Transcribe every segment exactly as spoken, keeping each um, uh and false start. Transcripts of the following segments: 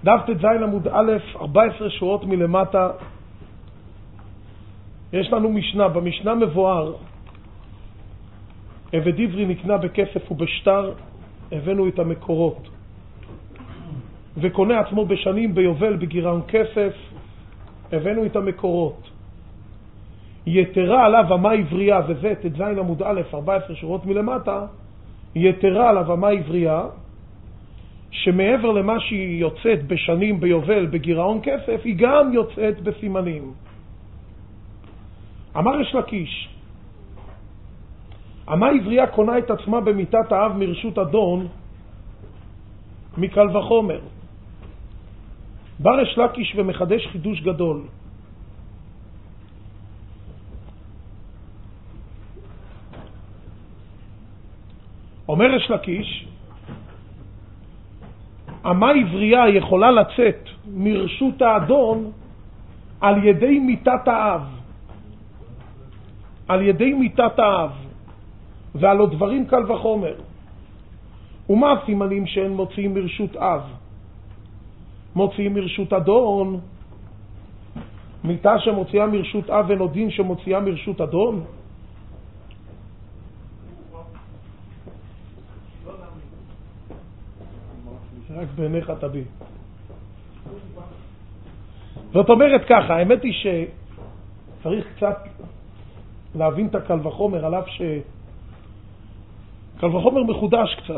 דף ט"ז עמוד א', ארבע עשרה שורות מלמטה, יש לנו משנה. במשנה מבואר, עבד עברי נקנה בכסף ובשטר, הבאנו את המקורות, וקונה עצמו בשנים ביובל בגירעון כסף, הבאנו את המקורות. יתרה עליו אמה עברייה, וזה ט"ז עמוד א', ארבע עשרה שורות מלמטה, יתרה עליו אמה עברייה, שמעבר למה שהיא יוצאת בשנים ביובל בגירעון כסף, היא גם יוצאת בסימנים. אמר יש לקיש, אמה עברייה קונה את עצמה במיטת האב מרשות אדון מקל וחומר. בר יש לקיש ומחדש חידוש גדול. אומר יש לקיש, אמה עברייה יכולה לצאת מרשות האדון על ידי מיטת האב, על ידי מיטת האב, ועל עוד דברים קל וחומר. ומה הסימנים שהן מוציאים מרשות אב? מוציאים מרשות אדון. מיטה שמוציאה מרשות אב ונודין שמוציאה מרשות אדון? רק בעיניך תביא. זאת אומרת ככה, האמת היא שצריך קצת להבין את הקל וחומר, עליו שקל וחומר מחודש קצת.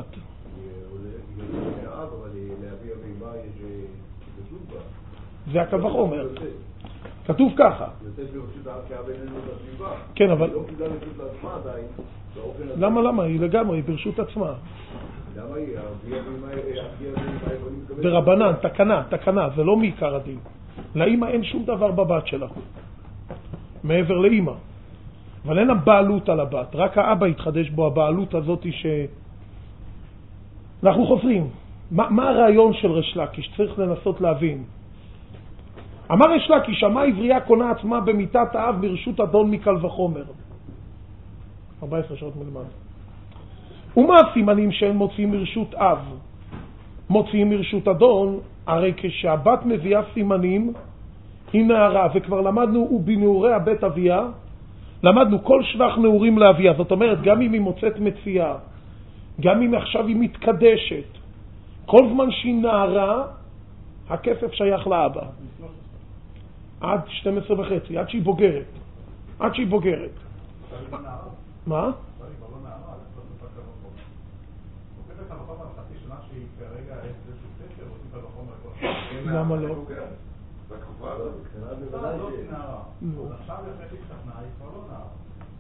זה הקל וחומר. כתוב ככה. כן, אבל למה למה? היא לגמרי, היא ברשות עצמה. למה היא? ברבנן, תקנה, תקנה, זה לא מעיקר הדין. לאמא אין שום דבר בבת שלה, מעבר לאמא. אבל אין הבעלות על הבת, רק האבא התחדש בו הבעלות הזאת ש... אנחנו חוזרים. מה, מה הרעיון של ריש לקיש? צריך לנסות להבין. אמר ריש לקיש, אמה עברייה קונה עצמה במיטת האב ברשות אדון מקל וחומר. ארבע עשרה שעות מלמד. ומה הסימנים שהם מוציאים מרשות אב? מוציאים מרשות אדון, הרי כשהבת מביאה סימנים, היא נערה, וכבר למדנו, ובנעורי הבית אביה, למדנו כל שבח נעורים לאביה. זאת אומרת, גם אם היא מוצאת מציאה, גם אם עכשיו היא מתקדשת, כל זמן שהיא נערה, הכסף שייך לאבא. עד שתים עשרה וחצי, עד שהיא בוגרת. עד שהיא בוגרת. מה? למה לא? בתקופה הזאת, קטנה בוודאי שהיא נערה. עכשיו לפני שהיא קטנה, היא כבר לא נערה.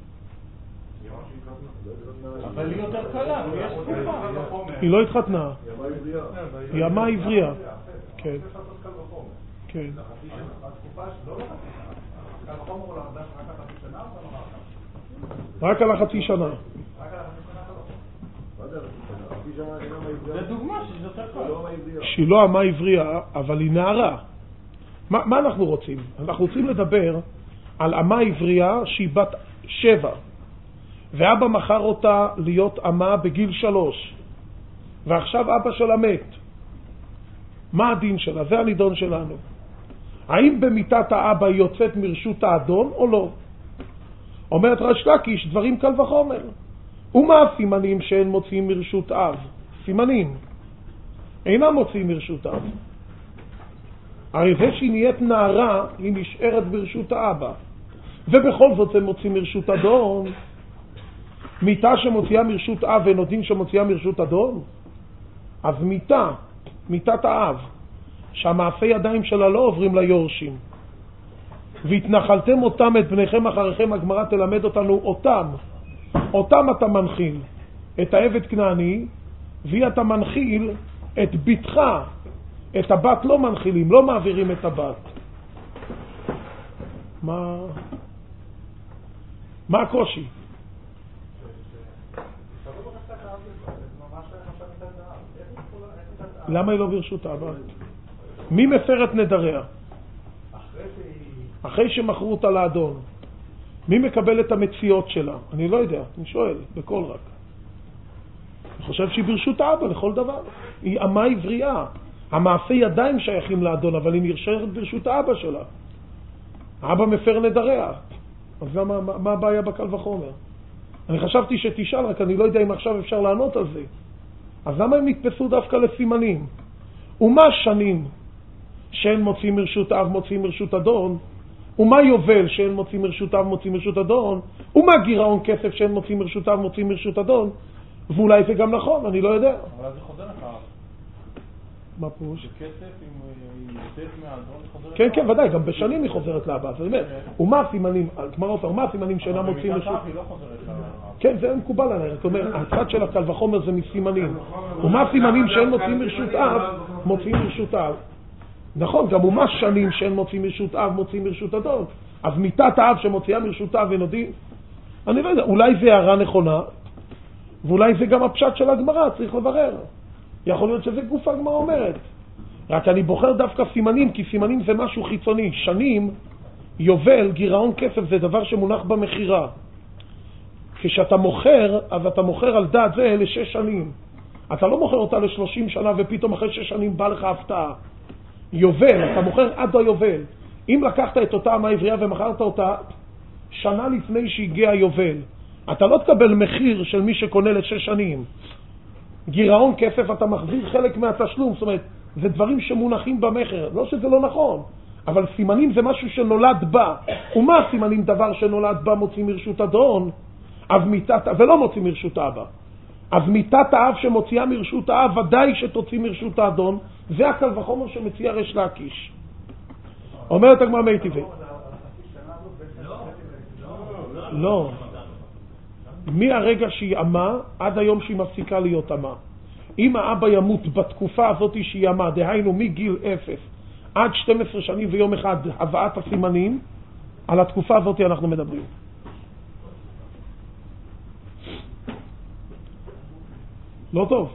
אבל היא יותר קלה, יש תקופה. היא לא התחתנה. היא אמה עברייה. כן. כן. התקופה שלא לא חצי שנה. קל וחומר הוא לחדש רק על חצי שנה או לא? רק על החצי שנה. רק על החצי שנה לא. מה זה החצי שנה? חצי שנה היא אמה עברייה. זה דוגמה שהיא יותר קלה. שהיא לא אמה עברייה, אבל היא נערה. מה, מה אנחנו רוצים? אנחנו רוצים לדבר על אמה עברייה שהיא בת שבע, ואבא מכר אותה להיות אמה בגיל שלוש, ועכשיו אבא שלה מת. מה הדין שלה? זה הנידון שלנו. האם במיטת האבא היא יוצאת מרשות האדון או לא? אומרת ריש לקיש, דברים קל וחומר. ומה הסימנים שהן מוציאים מרשות אב? סימנים. אינם מוציאים מרשות אב. הרי זה שהיא נהיית נערה, היא נשארת ברשות האבא. ובכל זאת זה מוציא מרשות אדון. מיטה שמוציאה מרשות אב ונודין שמוציאה מרשות אדון. אז מיטה, מיטת האב, שהמעשי ידיים שלה לא עוברים ליורשים. והתנחלתם אותם את בניכם אחריכם, הגמרא תלמד אותנו אותם. אותם אתה מנחיל, את העבד כנעני, והיא אתה מנחיל את ביתך. את הבת לא מנחילים, לא מעבירים את הבת. מה? מה הקושי? למה היא לא ברשות הבת? מי מפר את נדריה? אחרי שמכרו אותה לאדון. מי מקבל את המציאות שלה? אני לא יודע, אני שואל, בכל רק. אני חושב שהיא ברשות האבא לכל דבר. היא אמה עברייה. המעשה ידיים שייכים לאדון, אבל היא נרשרת ברשות האבא שלה. האבא מפר נדריה. אז למה, מה, מה הבעיה בקל וחומר? אני חשבתי שתשאל, רק אני לא יודע אם עכשיו אפשר לענות על זה. אז למה הם נתפסו דווקא לסימנים? ומה שנים שאין מוצאים מרשות אב מוצאים מרשות אדון? ומה יובל שאין מוצאים מרשות אב מוצאים מרשות אדון? ומה גירעון כסף שאין מוצאים מרשות אב מוצאים מרשות אדון? ואולי זה גם נכון, אני לא יודע. אבל זה חוזר לך. מה פירוש? שכסף, אם היא יוצאת מהאדון, היא חוזרת לך. כן, כן, ודאי, גם בשנים היא חוזרת לאבא. זאת אומרת, ומה הסימנים, כלומר אותה, ומה הסימנים שאינם מוצאים מרשות? אבל במידת אב היא לא חוזרת לאבא. כן, זה מקובל עליי. זאת אומרת, הצד של הקל וחומר זה מסימנים. ומה הסימנים שאין מוצאים מרשות אב, מוצאים מרשות אב? נכון, גם ומה שנים שאין מוצאים מרשות אב, מוצאים מרשות אדון. אז מיתת האב שמוציאה מרשות אב ונודים, אני לא יודע, אולי זה הערה נכונה, ואולי זה גם הפשט של הגמרא, צריך לברר. יכול להיות שזה גוף הגמרא אומרת. רק אני בוחר דווקא סימנים, כי סימנים זה משהו חיצוני. שנים, יובל, גירעון כסף, זה דבר שמונח במחירה. כשאתה מוכר, אז אתה מוכר על דעת זה לשש שנים. אתה לא מוכר אותה לשלושים שנה, ופתאום אחרי שש שנים בא לך הפתעה. יובל, אתה מוכר עד היובל. אם לקחת את אותה אמה עברייה ומכרת אותה שנה לפני שהגיע היובל, אתה לא תקבל מחיר של מי שקונה לשש שנים. גירעון כסף, אתה מחזיר חלק מהתשלום. זאת אומרת, זה דברים שמונחים במחר. לא שזה לא נכון, אבל סימנים זה משהו שנולד בה. ומה סימנים? דבר שנולד בה מוצאים מרשות אדון, אז מיתת, ולא מוצאים מרשות אבא. אז מיתת האב שמוציאה מרשות האב, ודאי שתוציא מרשות האדון. זה הקל וחומר שמציע ריש לקיש. אומרת הגמרא מי טבעי. לא. מהרגע שהיא אמה, עד היום שהיא מפסיקה להיות אמה. אם האבא ימות בתקופה הזאת שהיא אמה, דהיינו מגיל אפס עד שתים עשרה שנים ויום אחד הבאת הסימנים, על התקופה הזאת אנחנו מדברים. לא טוב.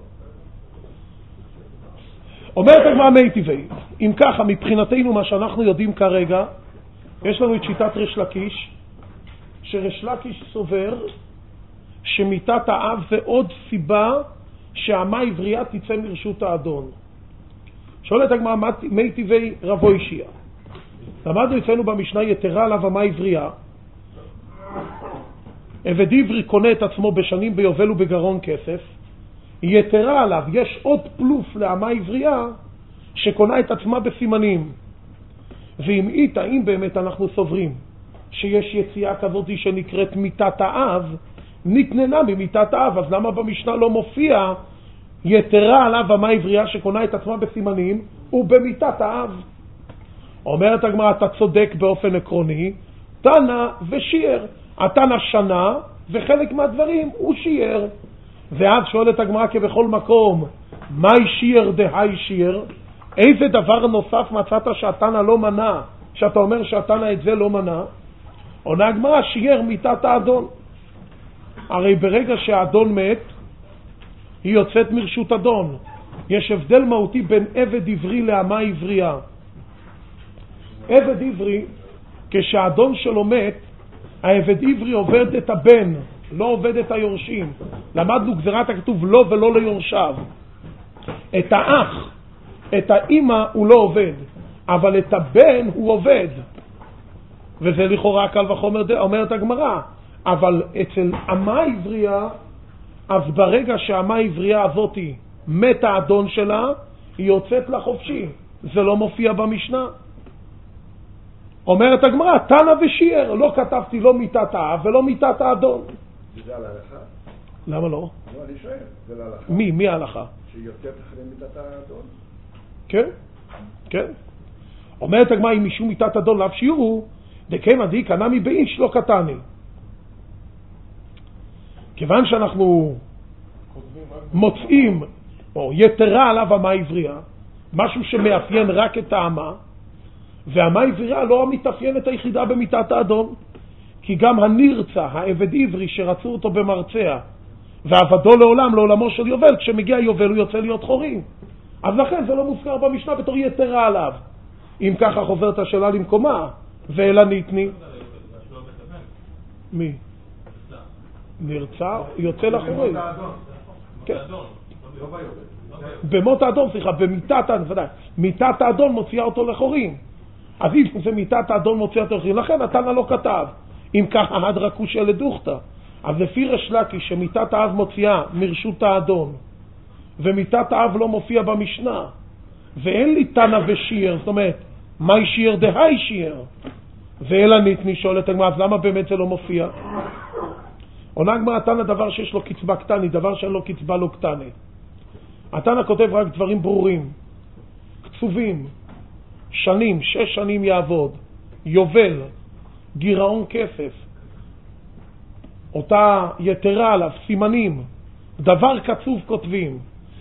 אומרת הגמרא מי טבעי, אם ככה, מבחינתנו מה שאנחנו יודעים כרגע, יש לנו את שיטת ריש לקיש, שריש לקיש סובר שמיתת האב זה עוד סיבה שהאמה עברייה תצא מרשות האדון. שואלת הגמרא מי טבעי רבו אישיה. למדנו אצלנו במשנה יתרה עליו אמה עברייה. עבד עברי קונה את עצמו בשנים ביובל ובגרון כסף. יתרה עליו, יש עוד פלוס לאמה עברייה שקונה את עצמה בסימנים. ואם אית, האם באמת אנחנו סוברים שיש יציאה כזאת שנקראת מיתת האב, נתננה ממיתת האב, אז למה במשנה לא מופיע יתרה עליו אמה עברייה שקונה את עצמה בסימנים ובמיתת האב? אומרת הגמרא, אתה צודק באופן עקרוני, תנא ושיער. התנא שנה וחלק מהדברים הוא שיער. ואז שואלת הגמרא כבכל מקום, מהי שיער דהי שיער? איזה דבר נוסף מצאת שהתנא לא מנע, שאתה אומר שהתנא את זה לא מנע? עונה הגמרא, שיער מיתת האדון. הרי ברגע שהאדון מת, היא יוצאת מרשות אדון. יש הבדל מהותי בין עבד עברי לאמה עברייה. עבד עברי, כשהאדון שלו מת, העבד עברי עובד את הבן, לא עובד את היורשים. למדנו גזירת הכתוב לא ולא ליורשיו. את האח, את האמא הוא לא עובד, אבל את הבן הוא עובד. וזה לכאורה קל וחומר אומרת הגמרא. אבל אצל אמה עברייה, אז ברגע שהאמה עברייה הזאת מת האדון שלה, היא יוצאת לחופשי. זה לא מופיע במשנה. אומרת הגמרא, תנא ושיער, לא כתבתי לא מיתת האב ולא מיתת האדון. זה על ההלכה? למה לא? לא, אני שואל, זה על ההלכה. מי? מי ההלכה? שיוצאת אחרי מיתת האדון? כן, כן. אומרת הגמרא, אם משום מיתת אדון לאו שיעורו, דקמא דאי קנה מבאיש לא קטני. כיוון שאנחנו מוצאים, או יתרה עליו אמה עברייה, משהו שמאפיין רק את האמה, והאמה עברייה לא המתאפיינת היחידה במיתת האדון, כי גם הנרצה, העבד עברי שרצו אותו במרצע, ועבדו לעולם, לעולמו של יובל, כשמגיע יובל הוא יוצא להיות חורים. אז לכן זה לא מוזכר במשנה בתור יתרה עליו. אם ככה חוזרת השאלה למקומה, ואלה ניתני. מי? נרצה, יוצא לחורים. כן. במות האדון, סליחה, במיטת האדון, ודאי. מיטת האדון מוציאה אותו לחורים. אז אם זה מיטת האדון מוציאה אותו לחורים, לכן התנא לא כתב. אם ככה, הדרא קושיא לדוכתא. אז לפי ריש לקיש שמיטת האב מוציאה מרשות האדון, ומיטת האב לא מופיע במשנה, ואין לי תנא ושיער, זאת אומרת, מהי שיער דהי שיער? ואלא ניתני, שואלת הגמרא, אז למה באמת זה לא מופיע? עונה הגמרא, התנא דבר שיש לו קצבה קטני, דבר שאין לו קצבה לא קטני. התנא כותב רק דברים ברורים, קצובים, שנים, שש שנים יעבוד, יובל, גירעון כסף, אותה יתרה עליו, סימנים, דבר קצוב כותבים.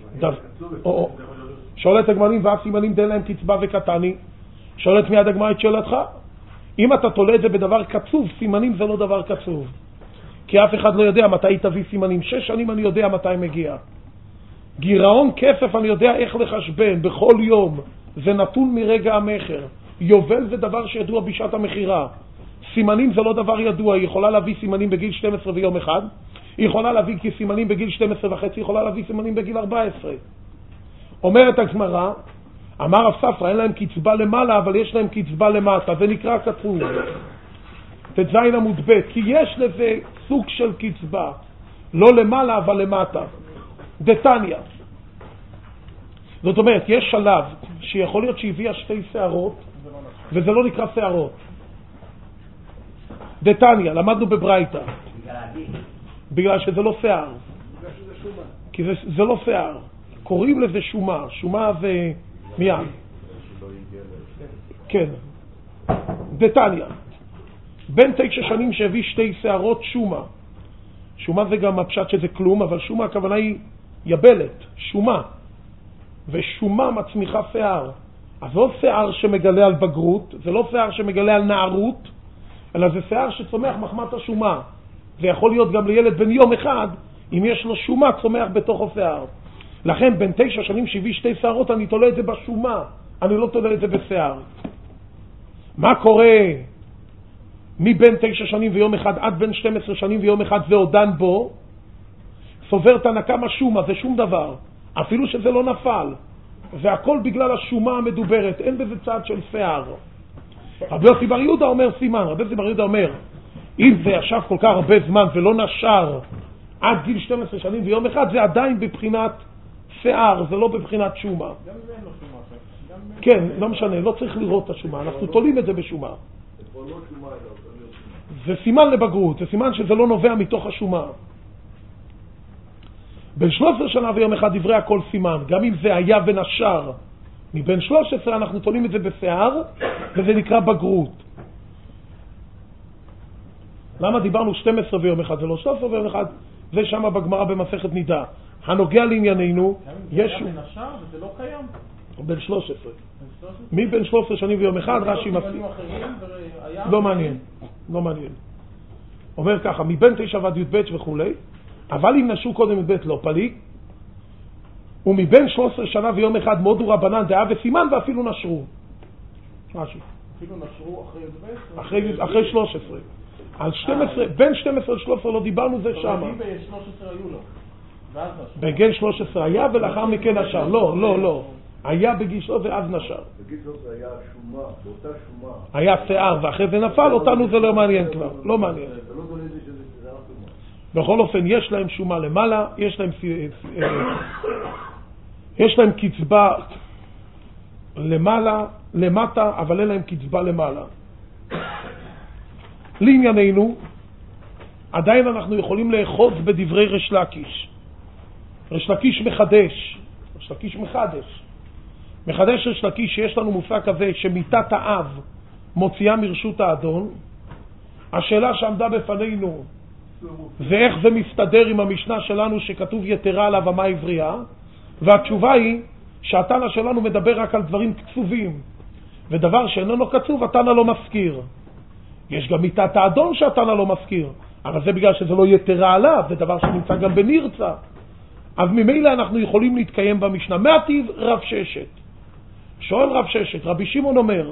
שואלת הגמרא, ואף סימנים דין להם קצבה וקטני? שואלת מיד הגמרא את שאלתך. אם אתה תולה את זה בדבר קצוב, סימנים זה לא דבר קצוב. כי אף אחד לא יודע מתי תביא סימנים. שש שנים אני יודע מתי מגיע. גירעון כסף אני יודע איך לחשבן בכל יום. זה נתון מרגע המחר. יובל זה דבר שידוע בשעת המחירה. סימנים זה לא דבר ידוע. היא יכולה להביא סימנים בגיל שתים עשרה ויום אחד. היא יכולה להביא סימנים בגיל שתים עשרה וחצי. היא יכולה להביא סימנים בגיל ארבע עשרה. אומרת הגמרא, אמר רב ספרא, אין להם קצבה למעלה, אבל יש להם קצבה למטה. זה נקרא כתוב. תז עמוד ב', כי יש לזה סוג של קצבה. לא למעלה, אבל למטה. דתניא. זאת אומרת, יש שלב שיכול להיות שהביאה שתי שערות, וזה לא נקרא שערות. דתניא, למדנו בברייתא. בגלל שזה לא שיער. כי זה, זה לא שיער. קוראים לזה שומה. שומה זה מיד. כן. דתניא. בין תשע שנים שהביא שתי שערות שומה. שומה זה גם הפשט שזה כלום, אבל שומה הכוונה היא יבלת, שומה. ושומה מצמיחה שיער. אז לא שיער שמגלה על בגרות, זה לא שיער שמגלה על נערות, אלא זה שיער שצומח מחמת השומה. זה יכול להיות גם לילד בן יום אחד, אם יש לו שומה צומח בתוך השיער. לכן בין תשע שנים שהביא שתי שערות אני תולה את זה בשומה, אני לא תולה את זה בשיער. מה קורה מבין תשע שנים ויום אחד עד בין שתים עשרה שנים ויום אחד ועודן בו? סובר תנא קמא שומה, זה שום דבר, אפילו שזה לא נפל, והכל בגלל השומה המדוברת, אין בזה צד של שיער. רבי יוסי בר יהודה אומר סימן, רבי יוסי בר יהודה אומר, אם זה ישב כל כך הרבה זמן ולא נשר עד גיל שתים עשרה שנים ויום אחד, זה עדיין בבחינת שיער, זה לא בבחינת שומה. גם זה אין לו שומה. כן, לא משנה, לא צריך לראות את השומה, אנחנו תולים את זה בשומה. זה סימן לבגרות, זה סימן שזה לא נובע מתוך השומה. בין שלוש עשרה שנה ויום אחד דברי הכל סימן, גם אם זה היה ונשר, מבין שלוש עשרה אנחנו תולים את זה בשיער, וזה נקרא בגרות. למה דיברנו שתים עשרה ויום אחד, זה לא שלוש עשרה ויום אחד, זה שם בגמרא במסכת נידה. הנוגע לענייננו, יש... גם אם זה היה ונשר וזה לא קיים? בין שלוש עשרה. מי בין שלוש עשרה שנים ויום אחד, רש"י מפסיק. לא מעניין, לא מעניין. אומר ככה, מבין תשע ועד י"ב וכו', אבל אם נשו קודם י"ב לא פליג, ומבין שלוש עשרה שנה ויום אחד מודו רבנן דעה וסימן ואפילו נשרו. רש"י. אפילו נשרו אחרי י"ב? אחרי, אחרי שלוש עשרה. על שתים עשרה, בין שתים עשרה ל-שלוש עשרה לא דיברנו, זה שם. אם ב-שלוש עשרה היו לו, ואז נשרו. בגיל שלוש עשרה היה ולאחר מכן נשר. לא, לא, לא. היה בגיל שלוש עשרה ואז נשר. בגיל שלוש עשרה היה שומה, באותה שומה. היה שיער ואחרי זה נפל, אותנו זה לא מעניין כבר. לא מעניין. זה לא דולה לי שזה שיער שומה. בכל אופן, יש להם שומה למעלה, יש להם, יש להם קצבה למעלה, למטה, אבל אין להם קצבה למעלה. לענייננו, עדיין אנחנו יכולים לאחוז בדברי ריש לקיש. ריש לקיש מחדש, ריש לקיש מחדש. מחדש ריש לקיש שיש לנו מושג כזה שמיטת האב מוציאה מרשות האדון. השאלה שעמדה בפנינו זה איך זה מסתדר עם המשנה שלנו שכתוב יתרה עליו אמה עברייה, והתשובה היא שהתנא שלנו מדבר רק על דברים קצובים, ודבר שאיננו קצוב התנא לא מזכיר. יש גם מיטת האדון שהתנא לא מזכיר, אבל זה בגלל שזה לא יתרה עליו, זה דבר שנמצא גם בנרצה. אז ממילא אנחנו יכולים להתקיים במשנה. מעטיב רב ששת, שואל רב ששת, רבי שמעון אומר,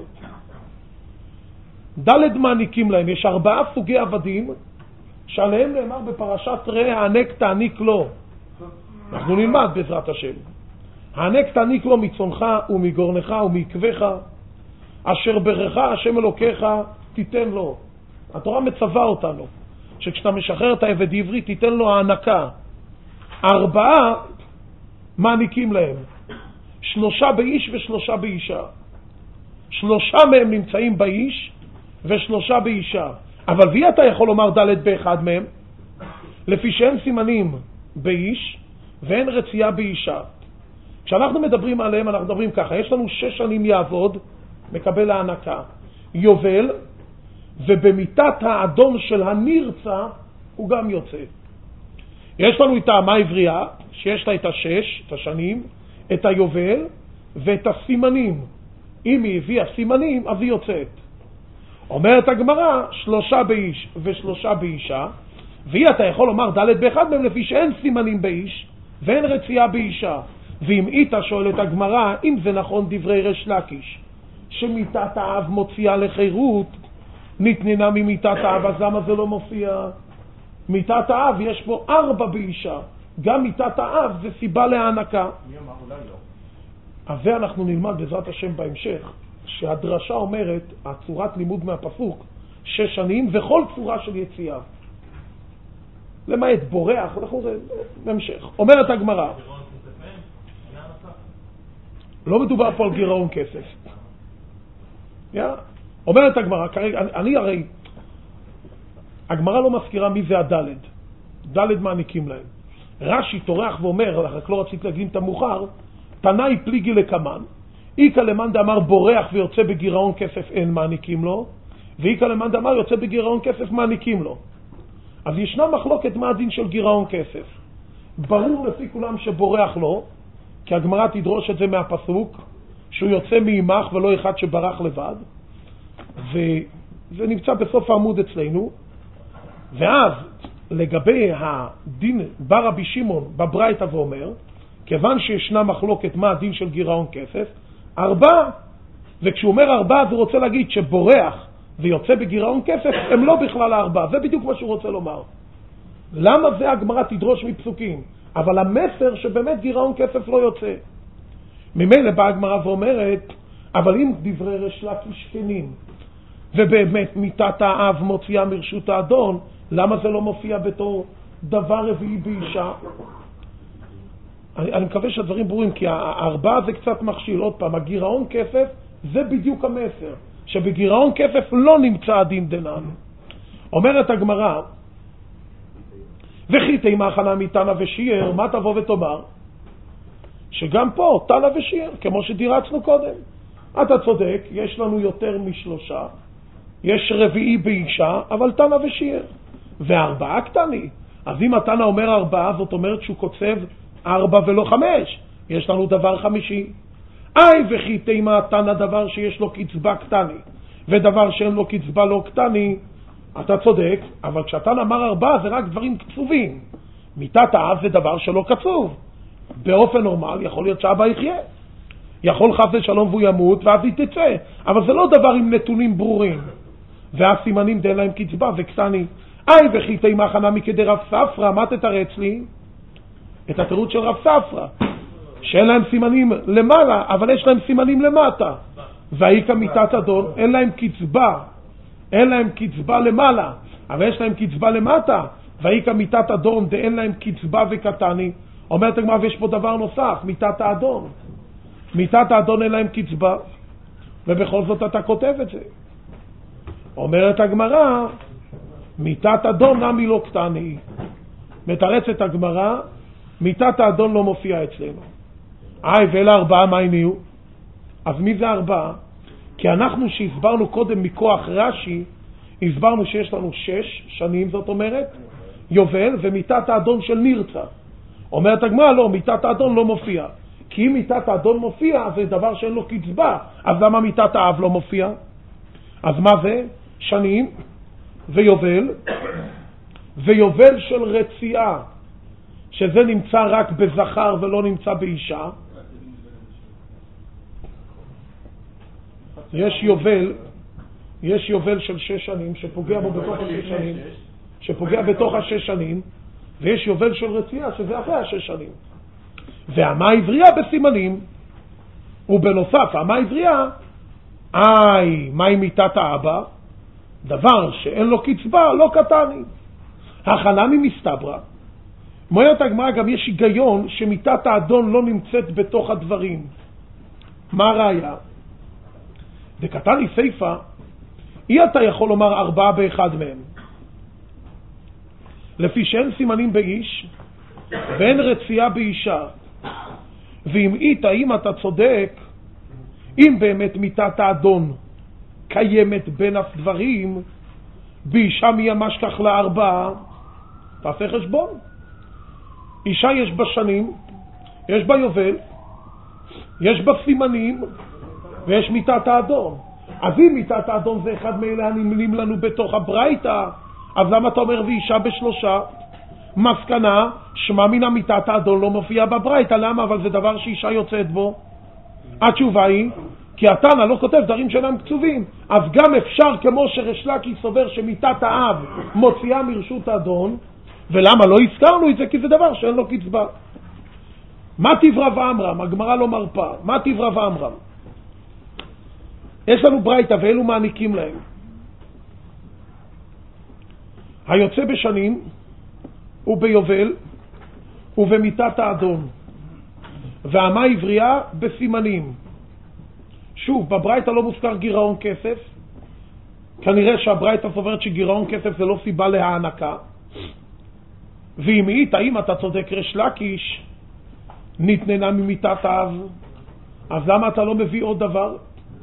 דלת מעניקים להם, יש ארבעה סוגי עבדים שעליהם נאמר בפרשת ראה הענק תעניק לו. אנחנו נלמד בעזרת השם. הענק תעניק לו מצונך ומגורנך ומעקבך, אשר ברך השם אלוקיך תיתן לו. התורה מצווה אותנו שכשאתה משחרר את העבד עברי תיתן לו הענקה. ארבעה מעניקים להם, שלושה באיש ושלושה באישה. שלושה מהם נמצאים באיש ושלושה באישה. אבל wie אתה יכול לומר ד' באחד מהם? לפי שאין סימנים באיש ואין רצייה באישה. כשאנחנו מדברים עליהם אנחנו מדברים ככה, יש לנו שש שנים יעבוד, מקבל הענקה, יובל, ובמיטת האדון של הנרצה הוא גם יוצא. יש לנו את האמה עברייה, שיש לה את השש, את השנים, את היובל ואת הסימנים. אם היא הביאה סימנים, אז היא יוצאת. אומרת הגמרא, שלושה באיש ושלושה באישה, והיא אתה יכול לומר ד' באחד מהם לפי שאין סימנים באיש ואין רצייה באישה. ואם איתה שואלת הגמרא, אם זה נכון דברי ריש לקיש, שמיטת האב מוציאה לחירות, נתננה ממיטת האב, אז למה זה לא מופיע? מיטת האב יש פה ארבע באישה, גם מיטת האב זה סיבה להענקה. מי אמר אולי לא? אז זה אנחנו נלמד בעזרת השם בהמשך, שהדרשה אומרת, הצורת לימוד מהפסוק, שש שנים וכל צורה של יציאה. למעט בורח, אנחנו זה בהמשך. אומרת הגמרא, לא מדובר פה על גירעון כסף. Yeah. אומרת הגמרא, כרגע, אני, אני הרי, הגמרא לא מזכירה מי זה הדלת. דלת מעניקים להם. רש"י תורח ואומר, רק לא רציתי להקדים את המאוחר, תנאי פליגי לקמן, איקא למאן דאמר בורח ויוצא בגירעון כסף אין מעניקים לו, ואיקא למאן דאמר יוצא בגירעון כסף מעניקים לו. אז ישנה מחלוקת מה הדין של גירעון כסף. ברור לפי כולם שבורח לו, כי הגמרא תדרוש את זה מהפסוק, שהוא יוצא מאימך ולא אחד שברח לבד, וזה נמצא בסוף העמוד אצלנו. ואז לגבי הדין בא רבי שמעון בברייתא ואומר, כיוון שישנה מחלוקת מה הדין של גירעון כסף, ארבע, וכשהוא אומר ארבע אז הוא רוצה להגיד שבורח ויוצא בגירעון כסף הם לא בכלל ארבע, זה בדיוק מה שהוא רוצה לומר. למה זה הגמרא תדרוש מפסוקים? אבל המסר שבאמת גירעון כסף לא יוצא. ממילא באה הגמרא ואומרת, אבל אם דברי ריש לקיש כנים, ובאמת מיטת האב מוציאה מרשות האדון, למה זה לא מופיע בתור דבר רביעי באישה? אני, אני מקווה שהדברים ברורים, כי הארבעה זה קצת מכשיל. עוד פעם, הגירעון כסף זה בדיוק המסר, שבגירעון כסף לא נמצא הדין דנן. אומרת הגמרא, וכי תימה חנה מתנה ושיער, מה תבוא ותאמר? שגם פה תנה ושיער, כמו שדירצנו קודם. אתה צודק, יש לנו יותר משלושה, יש רביעי באישה, אבל תנה ושיער. וארבעה קטני. אז אם התנה אומר ארבעה, זאת אומרת שהוא קוצב ארבע ולא חמש. יש לנו דבר חמישי. אי וכי תימה תנה דבר שיש לו קצבה קטני, ודבר שאין לו קצבה לא קטני, אתה צודק, אבל כשאתה אמר ארבעה זה רק דברים קצובים. מיטת האב זה דבר שלא קצוב. באופן נורמל יכול להיות שאבא יחיה. יכול חס ושלום והוא ימות ואז היא תצא. אבל זה לא דבר עם נתונים ברורים. והסימנים דין להם קצבה וקטני. אי וכי תימה חנה מכדי רב ספרא, מה תתרץ לי? את התירוץ של רב ספרא. שאין להם סימנים למעלה, אבל יש להם סימנים למטה. והאיקא מיטת אדון, אין להם קצבה. אין להם קצבה למעלה, אבל יש להם קצבה למטה. והאיקא מיטת אדון, דאין להם קצבה וקטני. אומרת הגמרא, ויש פה דבר נוסף, מיטת האדון. מיטת האדון אין להם קצבה, ובכל זאת אתה כותב את זה. אומרת הגמרא, מיטת אדון נמי לא קטני. מתרצת הגמרא, מיטת האדון לא מופיע אצלנו. איי, ואלה ארבעה מה הם יהיו? אז מי זה ארבעה? כי אנחנו שהסברנו קודם מכוח רש"י, הסברנו שיש לנו שש שנים, זאת אומרת, יובל ומיטת האדון של נרצה. אומרת הגמרא, לא, מיטת האדון לא מופיע. כי אם מיטת האדון מופיע, זה דבר שאין לו קצבה. אז למה מיטת האב לא מופיע? אז מה זה? שנים ויובל, ויובל של רציעה, שזה נמצא רק בזכר ולא נמצא באישה. יש יובל, יש יובל של שש שנים שפוגע בו בתוך השש שנים, שפוגע בתוך השש שנים, ויש יובל של רציעה שזה אחרי השש שנים. והמה העברייה בסימנים. ובנוסף, המה העברייה, איי, מהי מיתת האבא? דבר שאין לו קצבה, לא קטני. החנני מסתברא. אומרת הגמרא, גם יש היגיון שמיתת האדון לא נמצאת בתוך הדברים. מה הראיה? דקתני סייפה, אי אתה יכול לומר ארבעה באחד מהם. לפי שאין סימנים באיש ואין רצייה באישה. ואם אית, האם אתה צודק, אם באמת מיתת האדון קיימת בין הדברים, באישה מי ימש כך לארבעה, תעשה חשבון. אישה יש בה שנים, יש בה יובל, יש בה סימנים, ויש מיתת האדון. אז אם מיתת האדון זה אחד מאלה הנמלים לנו בתוך הברייתא, אז למה אתה אומר ואישה בשלושה? מסקנה, שמה מן המיתת האדון לא מופיע בברייתא. למה? אבל זה דבר שאישה יוצאת בו. התשובה היא, כי התנא לא כותב דברים שאינם קצובים. אז גם אפשר כמו שריש לקיש סובר שמיתת האב מוציאה מרשות האדון, ולמה לא הזכרנו את זה? כי זה דבר שאין לו קצבה. מה תברא ואמרם? הגמרא לא מרפה. מה תברא ואמרם? יש לנו ברייתא ואלו מעניקים להם. היוצא בשנים וביובל ובמיתת האדון, והמה עברייה בסימנים. שוב, בברייתא לא מוזכר גירעון כסף. כנראה שהברייתא סוברת שגירעון כסף זה לא סיבה להענקה. ואם אית, האם אתה צודק ריש לקיש, נתננה ממיתת האב, אז למה אתה לא מביא עוד דבר?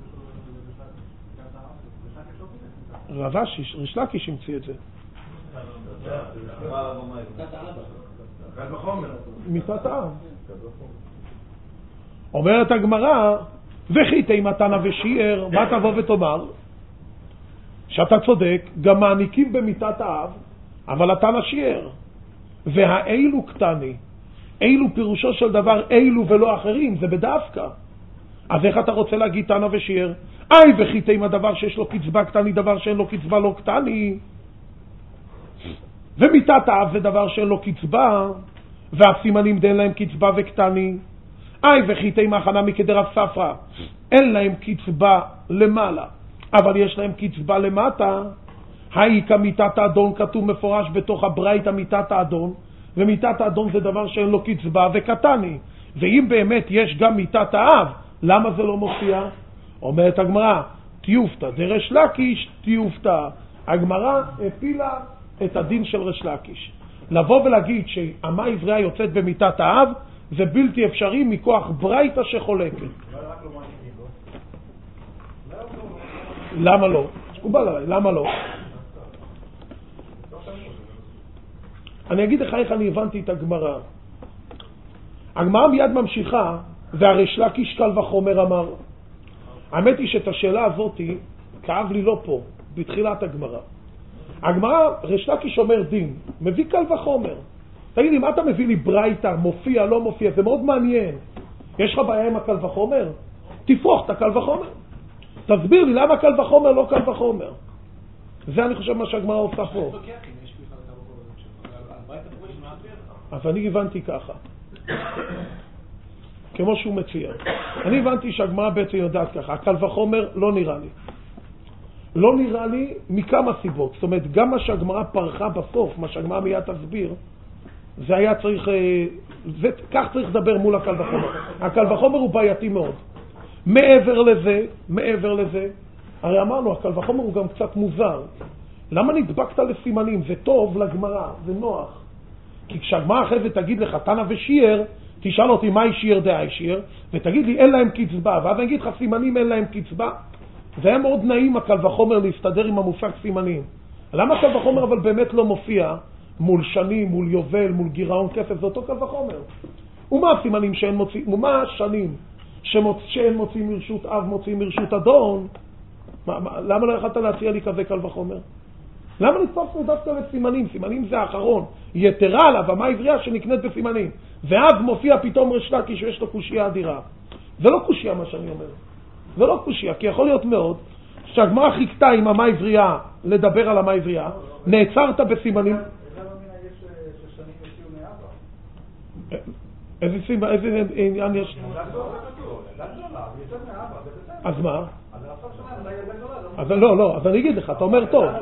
רבשי, ריש לקיש המציא את זה. מיתת האב. אומרת הגמרא, וחיתי מתנה ושיער, מה תבוא ותאמר? שאתה צודק, גם מעניקים במיתת האב, אבל אתה נשיער. והאילו קטני, אילו פירושו של דבר אילו ולא אחרים, זה בדווקא. אז איך אתה רוצה להגיד תנא ושיער? איי, וחיתי עם הדבר שיש לו קצבה קטני, דבר שאין לו קצבה לא קטני. ומיתת האב זה דבר שאין לו קצבה, והסימנים דין להם קצבה וקטני. איי, וחיתי מהכנה מכדרב ספרא, אין להם קצבה למעלה, אבל יש להם קצבה למטה. הייקה מיתת האדון, כתוב מפורש בתוך הברייתא מיתת האדון, ומיתת האדון זה דבר שאין לו קצבה וקטני. ואם באמת יש גם מיתת האב, למה זה לא מופיע? אומרת הגמרא, תיופתא דריש לקיש תיופתא. הגמרא הפילה את הדין של ריש לקיש. לבוא ולהגיד שהמה עברייה יוצאת במיתת האב, זה בלתי אפשרי מכוח ברייתא שחולקת. למה לא? תקובל עליי, למה לא? אני אגיד לך איך אני הבנתי את הגמרא. הגמרא מיד ממשיכה, והריש לקיש קל וחומר אמר. האמת היא שאת השאלה הזאת כאב לי לא פה, בתחילת הגמרא. הגמרא, ריש לקיש אומר דין, מביא קל וחומר. תגיד לי, מה אתה מביא לי ברייתא, מופיע, לא מופיע? זה מאוד מעניין. יש לך בעיה עם הקל וחומר? תפרוח את הקל וחומר. תסביר לי למה קל וחומר לא קל וחומר. זה אני חושב מה שהגמרא עושה פה. אז אני הבנתי ככה, כמו שהוא מציע. אני הבנתי שהגמרא בעצם יודעת ככה, הקל וחומר לא נראה לי. לא נראה לי מכמה סיבות. זאת אומרת, גם מה שהגמרא פרחה בסוף, מה שהגמרא מיד תסביר, זה היה צריך, זה, כך צריך לדבר מול הקל וחומר. הקל וחומר הוא בעייתי מאוד. מעבר לזה, מעבר לזה, הרי אמרנו, הקל וחומר הוא גם קצת מוזר. למה נדבקת לסימנים? זה טוב לגמרא, זה נוח. כי כשהגמרא אחרי זה תגיד לך תנא ושיער, תשאל אותי מהי שיער דאי שיער, ותגיד לי אין להם קצבה, ואז אני אגיד לך סימנים אין להם קצבה. זה היה מאוד נעים הקל וחומר להסתדר עם המושג סימנים. למה קל וחומר אבל באמת לא מופיע מול שנים, מול יובל, מול גירעון כסף? זה אותו קל וחומר. ומה הסימנים שאין מוצאים, ומה השנים שמוצ... שאין מוצאים מרשות אב, מוצאים מרשות אדון? מה, מה, למה לא יכולת להציע לי כזה קל וחומר? למה נתפסנו דווקא לסימנים? סימנים זה האחרון. יתרה עליו, המה עברייה שנקנית בסימנים. ואז מופיע פתאום ריש לקיש שיש לו קושיה אדירה. זה לא קושיה מה שאני אומר. זה לא קושיה, כי יכול להיות מאוד שהגמרא חיכתה עם המה עברייה לדבר על המה עברייה, נעצרת בסימנים. איזה סיבה, איזה עניין יש? אז מה? אז לא, לא, אז אני אגיד לך, אתה אומר טוב.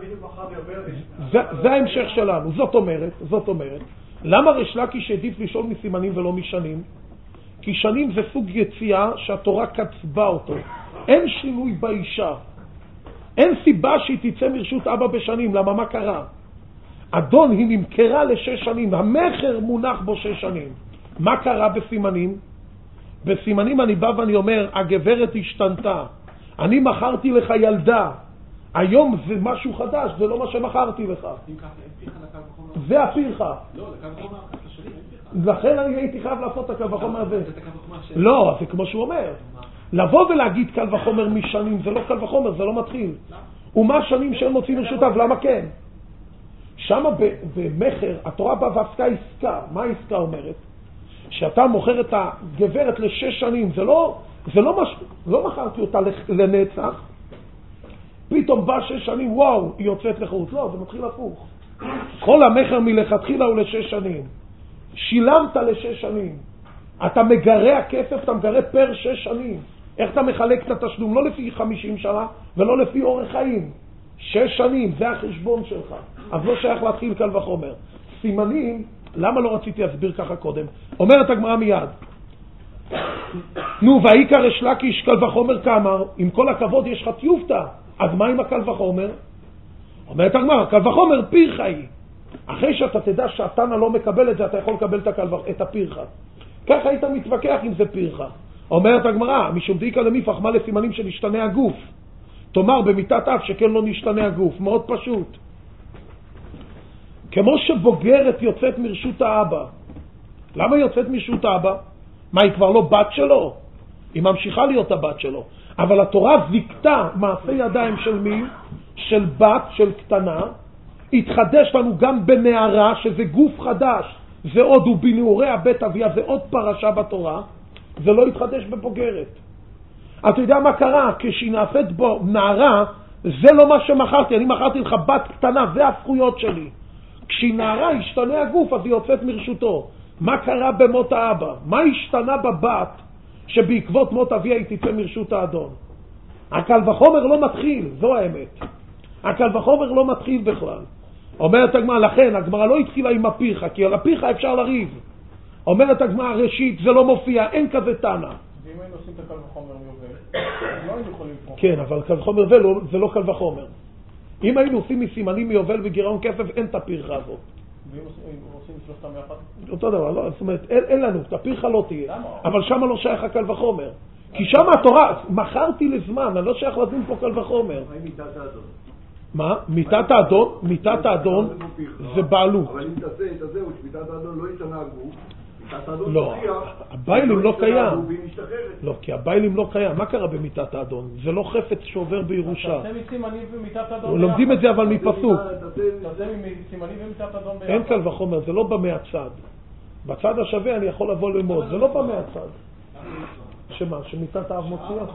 זה ההמשך שלנו, זאת אומרת, זאת אומרת, למה ריש לקיש העדיף לשאול מסימנים ולא משנים? כי שנים זה סוג יציאה שהתורה קצבה אותו. אין שינוי באישה. אין סיבה שהיא תצא מרשות אבא בשנים. למה? מה קרה? אדון היא נמכרה לשש שנים. המחר מונח בו שש שנים. מה קרה בסימנים? בסימנים אני בא ואני אומר, הגברת השתנתה. אני מכרתי לך ילדה. היום זה משהו חדש, זה לא מה שמכרתי לך. זה הפירחה. לא, לקו וחומר השנים אין פירחה. לכן אני הייתי חייב לעשות את הקו וחומר הזה. לא, זה כמו שהוא אומר. לבוא ולהגיד קל וחומר משנים, זה לא קל וחומר, זה לא מתחיל. ומה שנים שהם מוצאים מרשותיו, למה כן? שמה במחר, התורה באה ועסקה עסקה. מה העסקה אומרת? שאתה מוכר את הגברת לשש שנים, זה לא, זה לא, מש... לא מכרתי אותה לנצח, פתאום בא שש שנים, וואו, היא יוצאת לחוץ. לא, זה מתחיל הפוך. כל המחר מלכתחילה הוא לשש שנים. שילמת לשש שנים. אתה מגרה הכסף, אתה מגרה פר שש שנים. איך אתה מחלק את התשלום? לא לפי חמישים שנה ולא לפי אורך חיים. שש שנים, זה החשבון שלך. אז לא שייך להתחיל קל וחומר. סימנים, למה לא רציתי להסביר ככה קודם? אומרת הגמרא מיד. נו, והעיקר ריש לקיש קל וחומר כאמר, עם כל הכבוד יש לך טיובתא. אז מה עם הקל וחומר? אומרת הגמרא, קל וחומר פירחה היא. אחרי שאתה תדע שהתנא לא מקבל את זה, אתה יכול לקבל את הפירחה. ככה היית מתווכח אם זה פירחה. אומרת הגמרא, משום דאיקא למיפח, מה לסימנים שנשתנה הגוף? תאמר במיטת אף שכן לא נשתנה הגוף. מאוד פשוט. כמו שבוגרת יוצאת מרשות האבא. למה יוצאת מרשות האבא? מה, היא כבר לא בת שלו? היא ממשיכה להיות הבת שלו. אבל התורה זיקתה מעשה ידיים של מי? של בת, של קטנה. התחדש לנו גם בנערה, שזה גוף חדש. זה עוד, ובנעורי הבית אביה, זה עוד פרשה בתורה. זה לא התחדש בבוגרת. אתה יודע מה קרה? כשהיא נעשית בו נערה, זה לא מה שמכרתי. אני מכרתי לך בת קטנה, זה הזכויות שלי. כשהיא נערה, השתנה הגוף, אז היא יוצאת מרשותו. מה קרה במות האבא? מה השתנה בבת שבעקבות מות אביה היא תצא מרשות האדון? הקל וחומר לא מתחיל, זו האמת. הקל וחומר לא מתחיל בכלל. אומרת הגמרא, לכן הגמרא לא התחילה עם הפירחה, כי על הפירחה אפשר לריב. אומרת הגמרא, ראשית, זה לא מופיע, אין כזה תנא. ואם היינו עושים את הקל וחומר מיובל, לא היינו יכולים לקרוא. כן, אבל קל וחומר זה לא קל וחומר. אם היינו עושים מסימנים מיובל וגירעון כסף, אין את הפירחה הזאת. ואם עושים שלושתם יחד? אותו דבר, לא, זאת אומרת, אין, אין לנו, את הפירחה לא תהיה. אבל שמה לא שייך הקל וחומר. כי שמה התורה, מכרתי לזמן, אני לא שייך לדון פה קל וחומר. מה? מיטת האדון? מיטת האדון זה בעלות. אבל אם תעשה את הזה, מיטת האדון לא ישתנה הגוף. לא, הביילים לא קיים. לא, כי הביילים לא קיים. מה קרה במיטת האדון? זה לא חפץ שעובר בירושה. תעשה מסימנים ומיטת האדון. לומדים את זה אבל מפסוק. תעשה מסימנים ומיטת האדון ביחד. אין קל וחומר, זה לא בא מהצד. בצד השווה אני יכול לבוא ללמוד, זה לא בא מהצד. שמה? שמיטת האב מוציאה?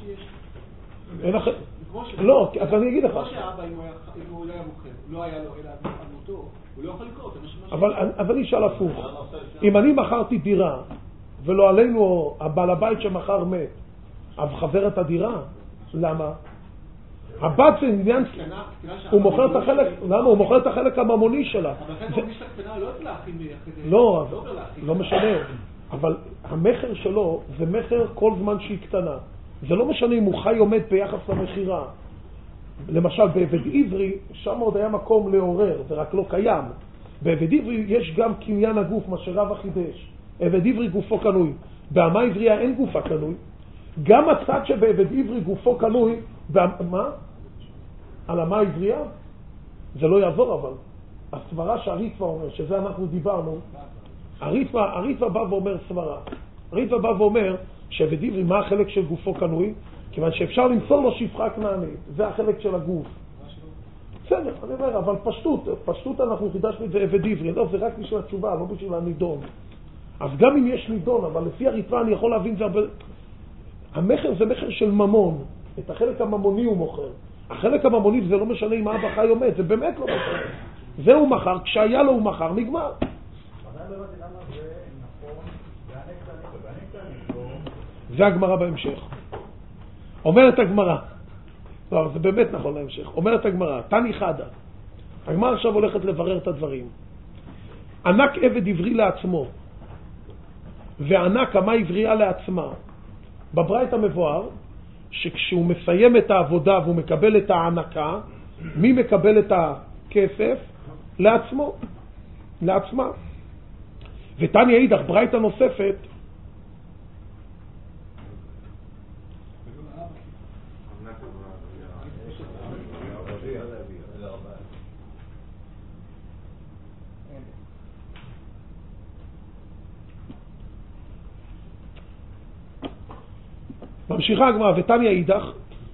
אין אחר... לא, אז אני אגיד לך. כמו שהאבא, אם הוא לא היה מוכר, לא היה לו אלא עמותו, הוא לא יכול לקרוא. אבל אני אשאל הפוך. אם אני מכרתי דירה, ולא עלינו הבעל הבית שמכר מת, אז חבר את הדירה? למה? הבת זה עניין... הוא מוכר את החלק... למה? הוא מוכר את החלק הממוני שלה. אבל לכן הוא מרגיש את הקטנה, לא את להכין ביחד. לא, לא משנה. אבל המחר שלו זה מחר כל זמן שהיא קטנה. זה לא משנה אם הוא חי עומד ביחס למחירה. למשל, בעבד עברי, שם עוד היה מקום לעורר, זה רק לא קיים. בעבד עברי יש גם קניין הגוף, מה שרב החידש. עבד עברי גופו קנוי. באמה עברייה אין גופה קנוי. גם הצד שבעבד עברי גופו קנוי, מה? על אמה עברייה? זה לא יעזור אבל. הסברה שהריטב"א אומר, שזה אנחנו דיברנו, הריטב"א, הריטב"א בא ואומר סברה. הריטב"א בא ואומר, שעבד עברי, מה החלק של גופו קנוי? כיוון שאפשר למסור לו שפחה כנענית. זה החלק של הגוף. בסדר, אני אומר, אבל פשטות, פשטות אנחנו חידשנו את זה עבד עברי. לא, זה רק בשביל התשובה, לא בשביל הנידון. אז גם אם יש נידון, אבל לפי הריטב"א אני יכול להבין זה הרבה... המחר זה מחר של ממון. את החלק הממוני הוא מוכר. החלק הממוני זה לא משנה אם האבא חי או מת, זה באמת לא משנה. זה הוא מחר, כשהיה לו הוא מחר, נגמר. עדיין לא הבנתי למה זה נכון זה הגמרא בהמשך. אומרת הגמרא, לא, זה באמת נכון להמשך, אומרת הגמרא, תני חדה, הגמרא עכשיו הולכת לברר את הדברים. ענק עבד עברי לעצמו, וענק אמה עברייה לעצמה. בברייתא מבואר, שכשהוא מסיים את העבודה והוא מקבל את הענקה, מי מקבל את הכסף? לעצמו, לעצמה. ותניא אידך, ברייתא נוספת, ממשיכה הגמרא, ותניא אידך,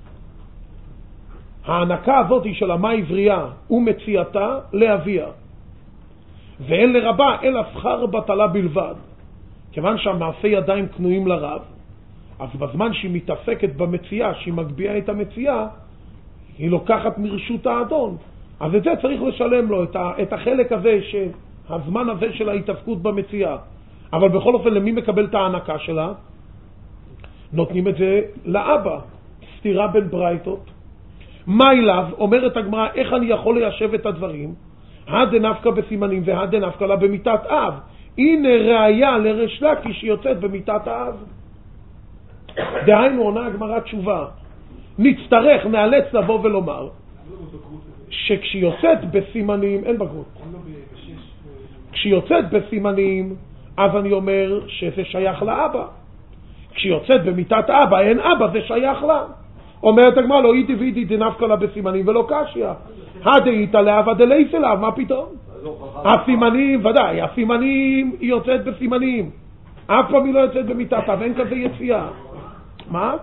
הענקה הזאת של אמה עברייה ומציאתה לאביה, ואין לרבה אלא שכר בטלה בלבד. כיוון שהמעשי ידיים קנויים לרב, אז בזמן שהיא מתעסקת במציאה, שהיא מגביעה את המציאה, היא לוקחת מרשות האדון. אז את זה צריך לשלם לו, את, ה, את החלק הזה, הזמן הזה של ההתעסקות במציאה. אבל בכל אופן, למי מקבל את הענקה שלה? נותנים את זה לאבא. סתירה בין ברייתות. מה אליו? אומרת הגמרא, איך אני יכול ליישב את הדברים? הדנפקה בסימנים והדנפקה לה במיטת אב. הנה ראיה לריש לקיש שיוצאת במיטת האב. דהיינו, עונה הגמרא תשובה. נצטרך, נאלץ לבוא ולומר שכשהיא יוצאת בסימנים, אין בגרות. כשהיא יוצאת בסימנים, אז אני אומר שזה שייך לאבא. כשהיא יוצאת במיטת אבא, אין אבא, זה שייך לה. אומרת הגמרא, לא איתי ואיתי דנפקה לה בסימנים ולא קשיא. הדאית לאבא דלייס אליו, מה פתאום? הסימנים, ודאי, הסימנים היא יוצאת בסימנים. אף פעם היא לא יוצאת במיטת אבא, אין כזה יציאה. מה?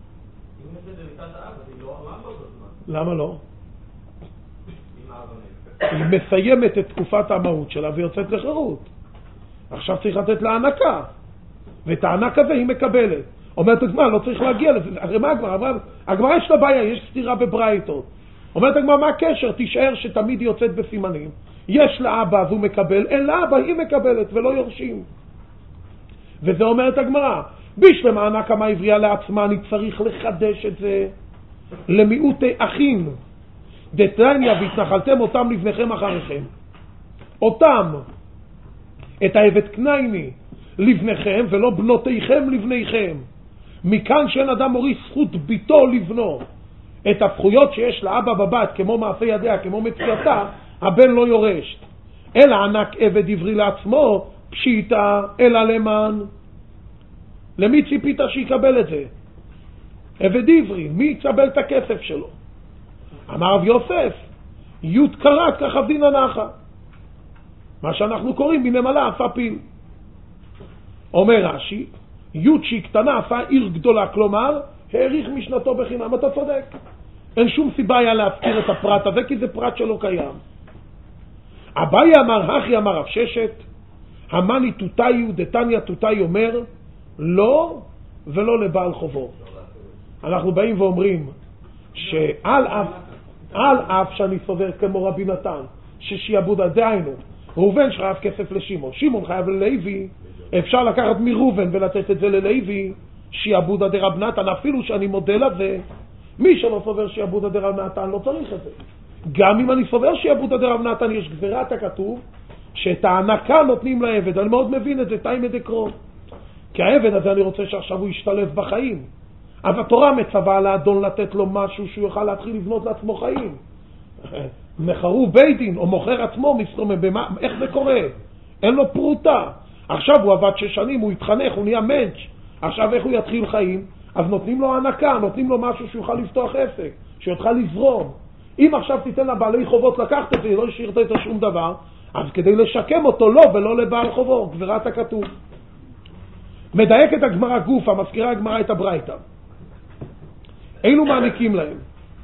למה לא? היא מסיימת את תקופת המהות שלה ויוצאת לחירות. עכשיו צריך לתת לה ענקה, ואת הענק הזה היא מקבלת. אומרת הגמרא, לא צריך להגיע לזה. הרי מה הגמרא? הגמרא יש לה בעיה, יש סתירה בברייתות. אומרת הגמרא, מה הקשר? תישאר שתמיד היא יוצאת בסימנים. יש לה אבא והוא מקבל, אין לה אבא, היא מקבלת ולא יורשים. וזה אומרת הגמרא, בשלם הענק אמה עברייה לעצמה, אני צריך לחדש את זה למיעוטי אחים. דתניא, והתנחלתם אותם לבניכם אחריכם. אותם, את העבד קנייני לבניכם ולא בנותיכם לבניכם. מכאן שאין אדם מוריש זכות ביתו לבנו. את הזכויות שיש לאבא בבת, כמו מעשה ידיה, כמו מציאתה, הבן לא יורש. אלא ענק עבד עברי לעצמו, פשיטה, אלא למען. למי ציפית שיקבל את זה? עבד עברי, מי יקבל את הכסף שלו? אמר רב יוסף, י' קראת ככה דין הנחה. מה שאנחנו קוראים בנמלה עשה פיל. אומר רש"י, י' שהיא קטנה עשה עיר גדולה, כלומר, העריך משנתו בחינם. אתה צודק. אין שום סיבה היה להזכיר את הפרט הזה, כי זה פרט שלא קיים. אביי אמר, אחי אמר רב ששת, המני תותאי ודתניא תותאי אומר, לא ולא לבעל חובו. אנחנו באים ואומרים, שעל אף, על אף שאני סובר כמו רבי נתן, ששיעבוד דהיינו, ראובן שחייב כסף לשמעון, שמעון חייב ללוי, אפשר לקחת מראובן ולתת את זה ללוי, שיעבוד דרב נתן, אפילו שאני מודל לזה, מי שלא סובר שיעבוד דרב נתן לא צריך את זה. גם אם אני סובר שיעבוד דרב נתן, יש גזירת הכתוב, שאת הענקה נותנים לעבד. אני מאוד מבין את זה, תאימא דקרוא. כי העבד הזה אני רוצה שעכשיו הוא ישתלב בחיים. אז התורה מצווה לאדון לתת לו משהו שהוא יוכל להתחיל לבנות לעצמו חיים. מחרו בית דין, או מוכר עצמו, מסתומם, במה, איך זה קורה? אין לו פרוטה. עכשיו הוא עבד שש שנים, הוא התחנך, הוא נהיה מנץ'. עכשיו איך הוא יתחיל חיים? אז נותנים לו ענקה, נותנים לו משהו שיוכל לפתוח עסק, שיוכל לזרום. אם עכשיו תיתן לבעלי חובות לקחת את זה, לא השאירת את שום דבר, אז כדי לשקם אותו לא ולא לבעל חובו, גזירת הכתוב. מדייקת הגמרא גופה, מזכירה הגמרא את הברייתא. אילו מעניקים להם?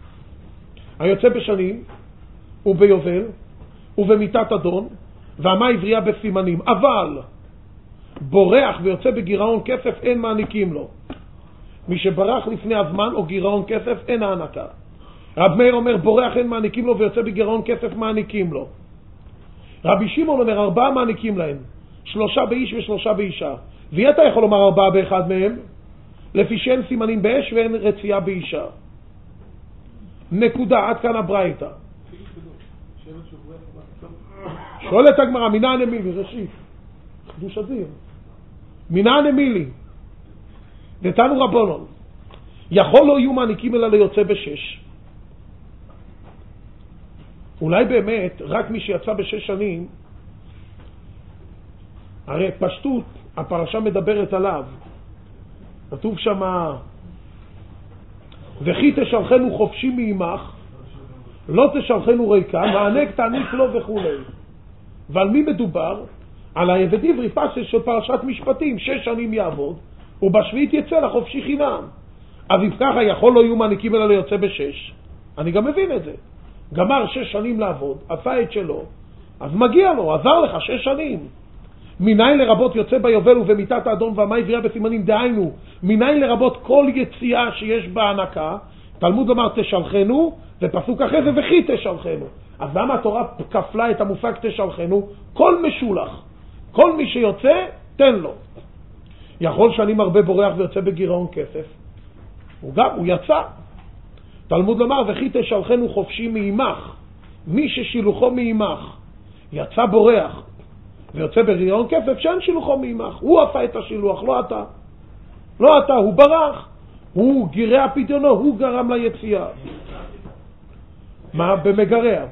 היוצא בשנים, וביובל, ובמיתת אדון, והמה עברייה בסימנים. אבל בורח ויוצא בגירעון כסף, אין מעניקים לו. מי שברח לפני הזמן או גירעון כסף, אין הענקה. רב מאיר אומר, בורח אין מעניקים לו ויוצא בגירעון כסף, מעניקים לו. רבי שמעון אומר, ארבעה מעניקים להם. שלושה באיש ושלושה באישה. ואתה יכול לומר ארבעה באחד מהם? לפי שאין סימנים באש ואין רצייה באישה. נקודה, עד כאן הברייתא. שואלת הגמרא, מנין אמילי, ראשית, חידוש אדיר. מנין אמילי, דתנו רבונון, יכול לא יהיו מעניקים אלא ליוצא בשש. אולי באמת, רק מי שיצא בשש שנים, הרי פשטות, הפרשה מדברת עליו. כתוב שמה, וכי תשלחנו חופשי מעמך, לא תשלחנו ריקה, מענק תעניק לו וכו'. ועל מי מדובר? על העבד עברי פסל של פרשת משפטים, שש שנים יעבוד, ובשביעית יצא לחופשי חינם. אז אם ככה יכול לא יהיו מעניקים אלא ליוצא בשש. אני גם מבין את זה. גמר שש שנים לעבוד, עשה את שלו, אז מגיע לו, עזר לך שש שנים. מניין לרבות יוצא ביובל ובמיטת האדום והמה עברייה בסימנים, דהיינו, מניין לרבות כל יציאה שיש בהנקה, תלמוד לומר תשלחנו, ופסוק אחרי זה וכי תשלחנו. אז למה התורה כפלה את המושג תשלחנו? כל משולח, כל מי שיוצא, תן לו. יכול שנים הרבה בורח ויוצא בגירעון כסף, הוא גם, הוא יצא. תלמוד לומר וכי תשלחנו חופשי מעמך, מי ששילוחו מעמך יצא בורח ויוצא בגירעון כסף, שאין שילוחו מעמך, הוא עשה את השילוח, לא אתה. לא אתה, הוא ברח, הוא גירע פדיונו, הוא גרם ליציאה. מה? במגרע.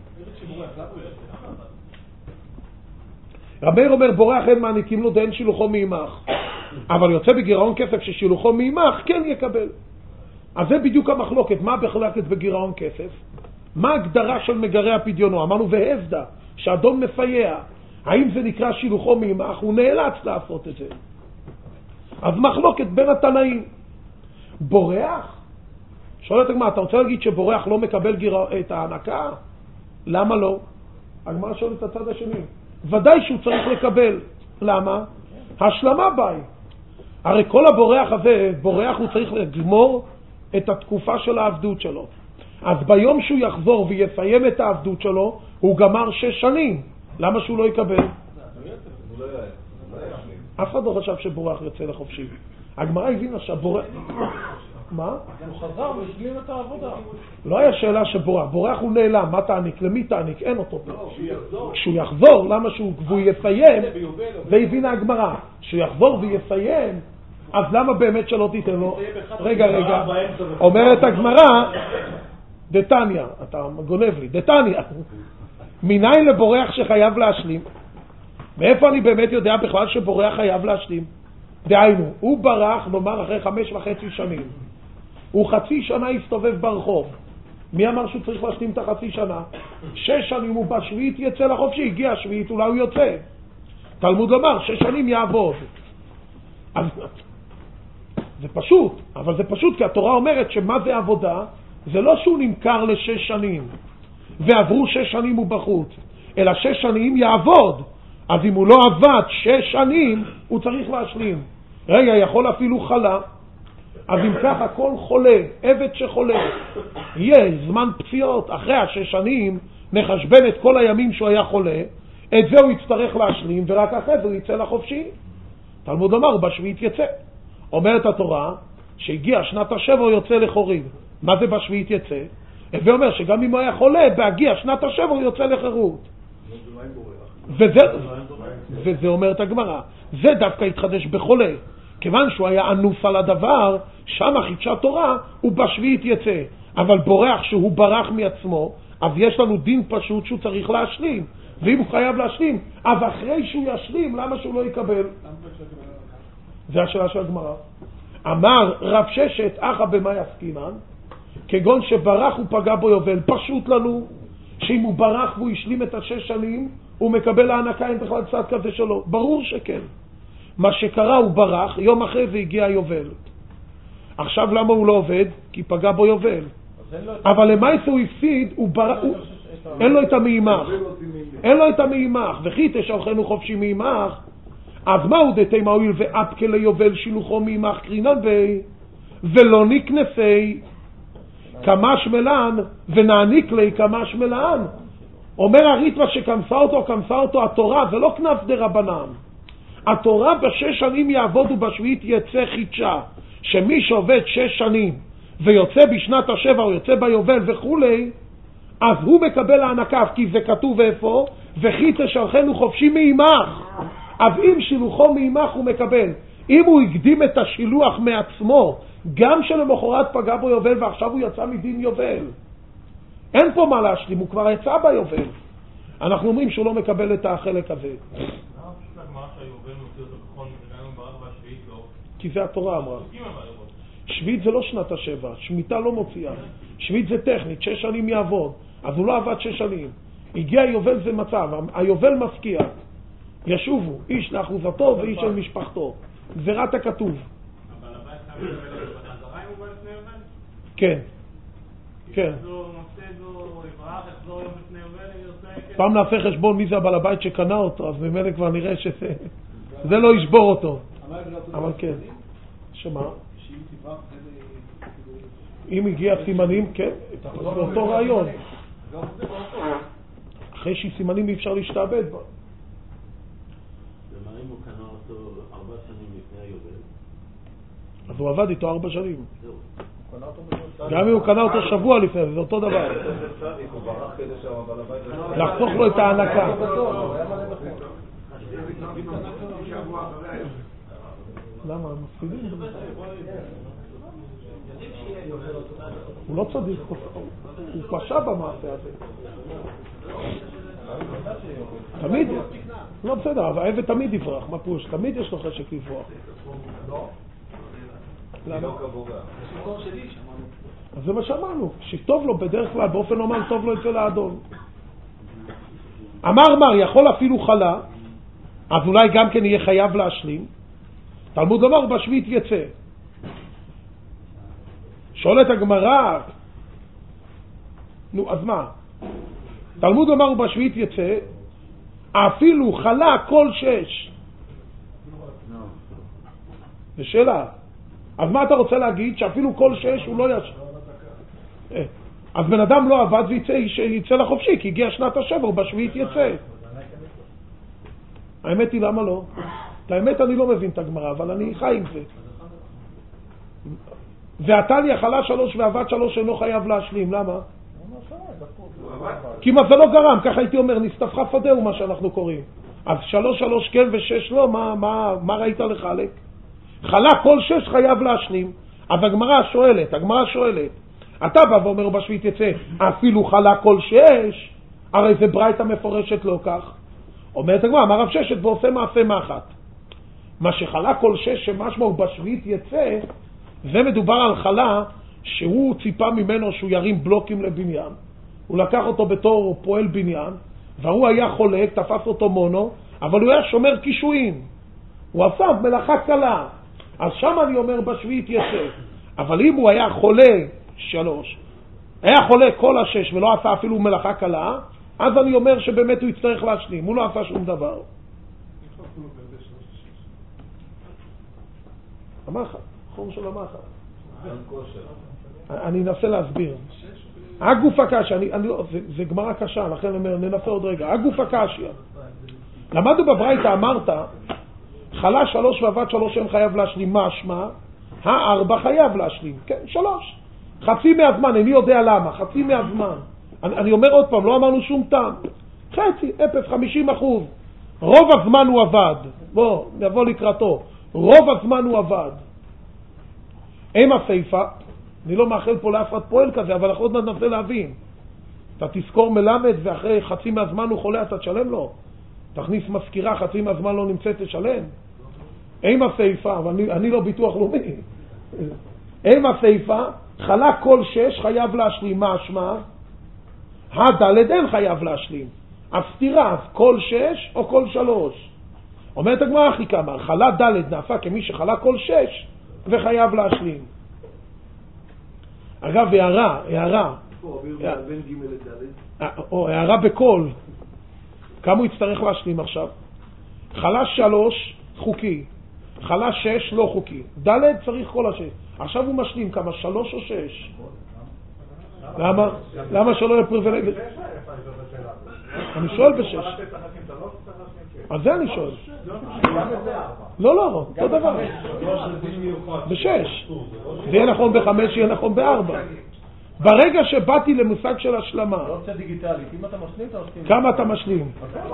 רבי אומר בורח אין מעניקים לו דאין שילוחו מעמך, אבל יוצא בגירעון כסף ששילוחו מעמך כן יקבל. אז זה בדיוק המחלוקת. מה בחלקת בגירעון כסף? מה הגדרה של מגרע פדיונו? אמרנו והבדה, שאדון מפייע. האם זה נקרא שילוחו מעמך? הוא נאלץ לעשות את זה. אז מחלוקת בין התנאים. בורח? שואלת הגמרא, אתה רוצה להגיד שבורח לא מקבל גירע... את ההנקה? למה לא? הגמרא שואלת את הצד השני. ודאי שהוא צריך לקבל. למה? השלמה ביי. הרי כל הבורח הזה, בורח הוא צריך לגמור את התקופה של העבדות שלו. אז ביום שהוא יחזור ויסיים את העבדות שלו, הוא גמר שש שנים. למה שהוא לא יקבל? אף אחד לא חשב שבורח יוצא לחופשי. הגמרא הבינה שהבורח... מה? הוא חזר והשלים את העבודה. לא היה שאלה שבורח. בורח הוא נעלם. מה תעניק? למי תעניק? אין אותו פה. כשהוא יחזור, למה שהוא יסיים? והבינה הגמרא. כשהוא יחזור ויסיים, אז למה באמת שלא תיתן לו? רגע, רגע. אומרת הגמרא, דתניא, אתה גונב לי, דתניא. מניין לבורח שחייב להשלים? מאיפה אני באמת יודע בכלל שבורח חייב להשלים? דהיינו, הוא ברח, נאמר, אחרי חמש וחצי שנים. הוא חצי שנה הסתובב ברחוב. מי אמר שהוא צריך להשלים את החצי שנה? שש שנים הוא בשביעית יצא לחופשי, הגיע השביעית, אולי הוא יוצא. תלמוד לומר, שש שנים יעבוד. אז זה פשוט, אבל זה פשוט כי התורה אומרת שמה זה עבודה? זה לא שהוא נמכר לשש שנים ועברו שש שנים הוא בחוץ, אלא שש שנים יעבוד. אז אם הוא לא עבד שש שנים, הוא צריך להשלים. רגע, יכול אפילו חלה. אז אם ככה, כל חולה, עבד שחולה, יהיה זמן פציעות. אחרי השש שנים, נחשבן את כל הימים שהוא היה חולה, את זה הוא יצטרך להשלים, ורק אחרי זה הוא יצא לחופשי. תלמוד לומר, בשביעית יצא. אומרת התורה, שהגיע שנת השבע הוא יוצא לחורים. מה זה בשביעית יצא? הווה אומר שגם אם הוא היה חולה, בהגיע שנת השבע הוא יוצא לחירות. וזה, וזה אומרת הגמרא, זה דווקא התחדש בחולה. כיוון שהוא היה ענוף על הדבר, שם חידשה תורה, הוא בשביעית יצא. אבל בורח שהוא ברח מעצמו, אז יש לנו דין פשוט שהוא צריך להשלים. ואם הוא חייב להשלים, אז אחרי שהוא ישלים, למה שהוא לא יקבל? זה השאלה של הגמרא. אמר רב ששת, אחא במה יסקינן? כגון שברח הוא פגע בו יובל. פשוט לנו שאם הוא ברח והוא השלים את השש שנים, הוא מקבל ההנקה, אין בכלל צד כזה שלו. ברור שכן. מה שקרה הוא ברח, יום אחרי זה הגיע יובל. עכשיו למה הוא לא עובד? כי פגע בו יובל. אבל למעשה הוא הפסיד, הוא ברח, הוא... אין לו את המעימך. אין לו את המעימך. וכי תשלחנו חופשי מעימך, אז מהו דתי מהויל ואפקה ליובל שילוחו מעימך קרינן בי, ולא נקנסי כמש מלן ונעניק לי כמש מלן. אומר הריטב"א שכנסה אותו, כנסה אותו התורה, זה לא כנס דרבנן. התורה בשש שנים יעבוד ובשביעית יצא חידשה. שמי שעובד שש שנים ויוצא בשנת השבע או יוצא ביובל וכולי, אז הוא מקבל הענקה, כי זה כתוב איפה? וכי תשלחנו חופשי מעמך. אז אם שילוחו מעמך הוא מקבל. אם הוא הקדים את השילוח מעצמו, גם שלמחרת פגע בו יובל ועכשיו הוא יצא מדין יובל, אין פה מה להשלים, הוא כבר יצא ביובל. אנחנו אומרים שהוא לא מקבל את החלק הזה. כי זה התורה אמרה. שביעית זה לא שנת השבע, שמיטה לא מוציאה. שביעית זה טכנית, שש שנים יעבוד. אז הוא לא עבד שש שנים. הגיע יובל זה מצב, היובל מפקיע. ישובו, איש לאחוזתו ואיש של משפחתו. גזירת הכתוב. אבל הבית חייב לקבל את החזרה אם הוא בא לפני יובל? כן. כן. פעם נעשה חשבון מי זה הבעל הבית שקנה אותו, אז במילא כבר נראה שזה זה לא ישבור אותו. אבל כן. שמה? אם הגיע סימנים, כן, זה אותו רעיון. אחרי שסימנים אי אפשר להשתעבד בה. ומה אם הוא קנה אותו ארבע שנים לפני היובל? אז הוא עבד איתו ארבע שנים. גם אם הוא קנה אותו שבוע לפני, זה אותו דבר. לחסוך לו את הענקה. למה? הם מפסידים? הוא לא צדיק, הוא פשע במעשה הזה. תמיד, לא בסדר, אבל העבד תמיד יברח, מה פירוש? תמיד יש לו חשק לברוח. למה? אז זה מה שאמרנו, שטוב לו בדרך כלל, באופן נורמלי טוב לו אצל האדון. אמר מר, יכול אפילו חלה, אז אולי גם כן יהיה חייב להשלים. תלמוד לומר, בשביעית יצא. שואלת הגמרא, נו, אז מה? תלמוד לומר, בשביעית יצא, אפילו חלה כל שש. זה שאלה. אז מה אתה רוצה להגיד? שאפילו כל שש הוא לא ישב. אז בן אדם לא עבד ויצא יצא לחופשי, כי הגיע שנת השבע, בשביעית יצא. האמת היא למה לא? האמת אני לא מבין את הגמרא, אבל אני חי עם זה. ועתליה חלה שלוש ועבד שלוש אינו חייב להשלים, למה? כי מה זה לא גרם, ככה הייתי אומר, נסתפחה פדהו מה שאנחנו קוראים. אז שלוש שלוש כן ושש לא, מה, מה, מה ראית לחלק? חלה כל שש חייב להשלים. אז הגמרא שואלת, הגמרא שואלת, אתה בא ואומר בשביעית יצא, אפילו חלה כל שש, הרי זה ברייתא מפורשת לא כך. אומרת הגמרא, אמר רב ששת ועושה מעשה מאחת. מה שחלה כל שש שמשמעו בשביעית יצא, זה מדובר על חלה שהוא ציפה ממנו שהוא ירים בלוקים לבניין. הוא לקח אותו בתור פועל בניין, והוא היה חולק, תפס אותו מונו, אבל הוא היה שומר קישואים. הוא עשה מלאכה קלה. אז שם אני אומר בשביעית יצא. אבל אם הוא היה חולה שלוש, היה חולה כל השש ולא עשה אפילו מלאכה קלה, אז אני אומר שבאמת הוא יצטרך להשלים. הוא לא עשה שום דבר. המחת, חום של המחת. אני אנסה להסביר. הגוף הקשה, אני, אני, זה, זה גמרא קשה, לכן אני אומר, ננסה עוד רגע. הגוף הקשה. למדנו בברייתא, אמרת, חלה שלוש ועבד שלוש הם חייב להשלים. מה שמה? הארבע חייב להשלים. כן, שלוש. חצי מהזמן, אני יודע למה, חצי מהזמן. אני, אני אומר עוד פעם, לא אמרנו שום טעם. חצי, אפס, חמישים אחוז. רוב הזמן הוא עבד. בוא, נבוא לקראתו. רוב הזמן הוא עבד. עם הסייפה, אני לא מאחל פה לאף אחד פועל כזה, אבל אנחנו עוד ננסה להבין. אתה תזכור מלמד ואחרי חצי מהזמן הוא חולה, אתה תשלם לו. תכניס מזכירה, חצי מהזמן לא נמצא, תשלם. עם הסייפה, אבל אני, אני לא ביטוח לאומי. עם הסייפה, חלה כל שש חייב להשלים. מה שמה? הדלת אין חייב להשלים. הסתירה, אז כל שש או כל שלוש. אומרת הגמרא הכי כמה, חלה ד' נעשה כמי שחלה כל שש וחייב להשלים. אגב, הערה, הערה. או הערה בכל. כמה הוא יצטרך להשלים עכשיו? חלה שלוש חוקי, חלה שש לא חוקי. ד' צריך כל השש. עכשיו הוא משלים כמה? שלוש או שש? למה? למה שלא יהיה פריבילגיה? אני שואל בשש. על זה אני שואל. לא, לא, אותו דבר. בשש. זה יהיה נכון בחמש, יהיה נכון בארבע. ברגע שבאתי למושג של השלמה, אופציה דיגיטלית, אם אתה משלים, אתה משלים. כמה אתה משלים?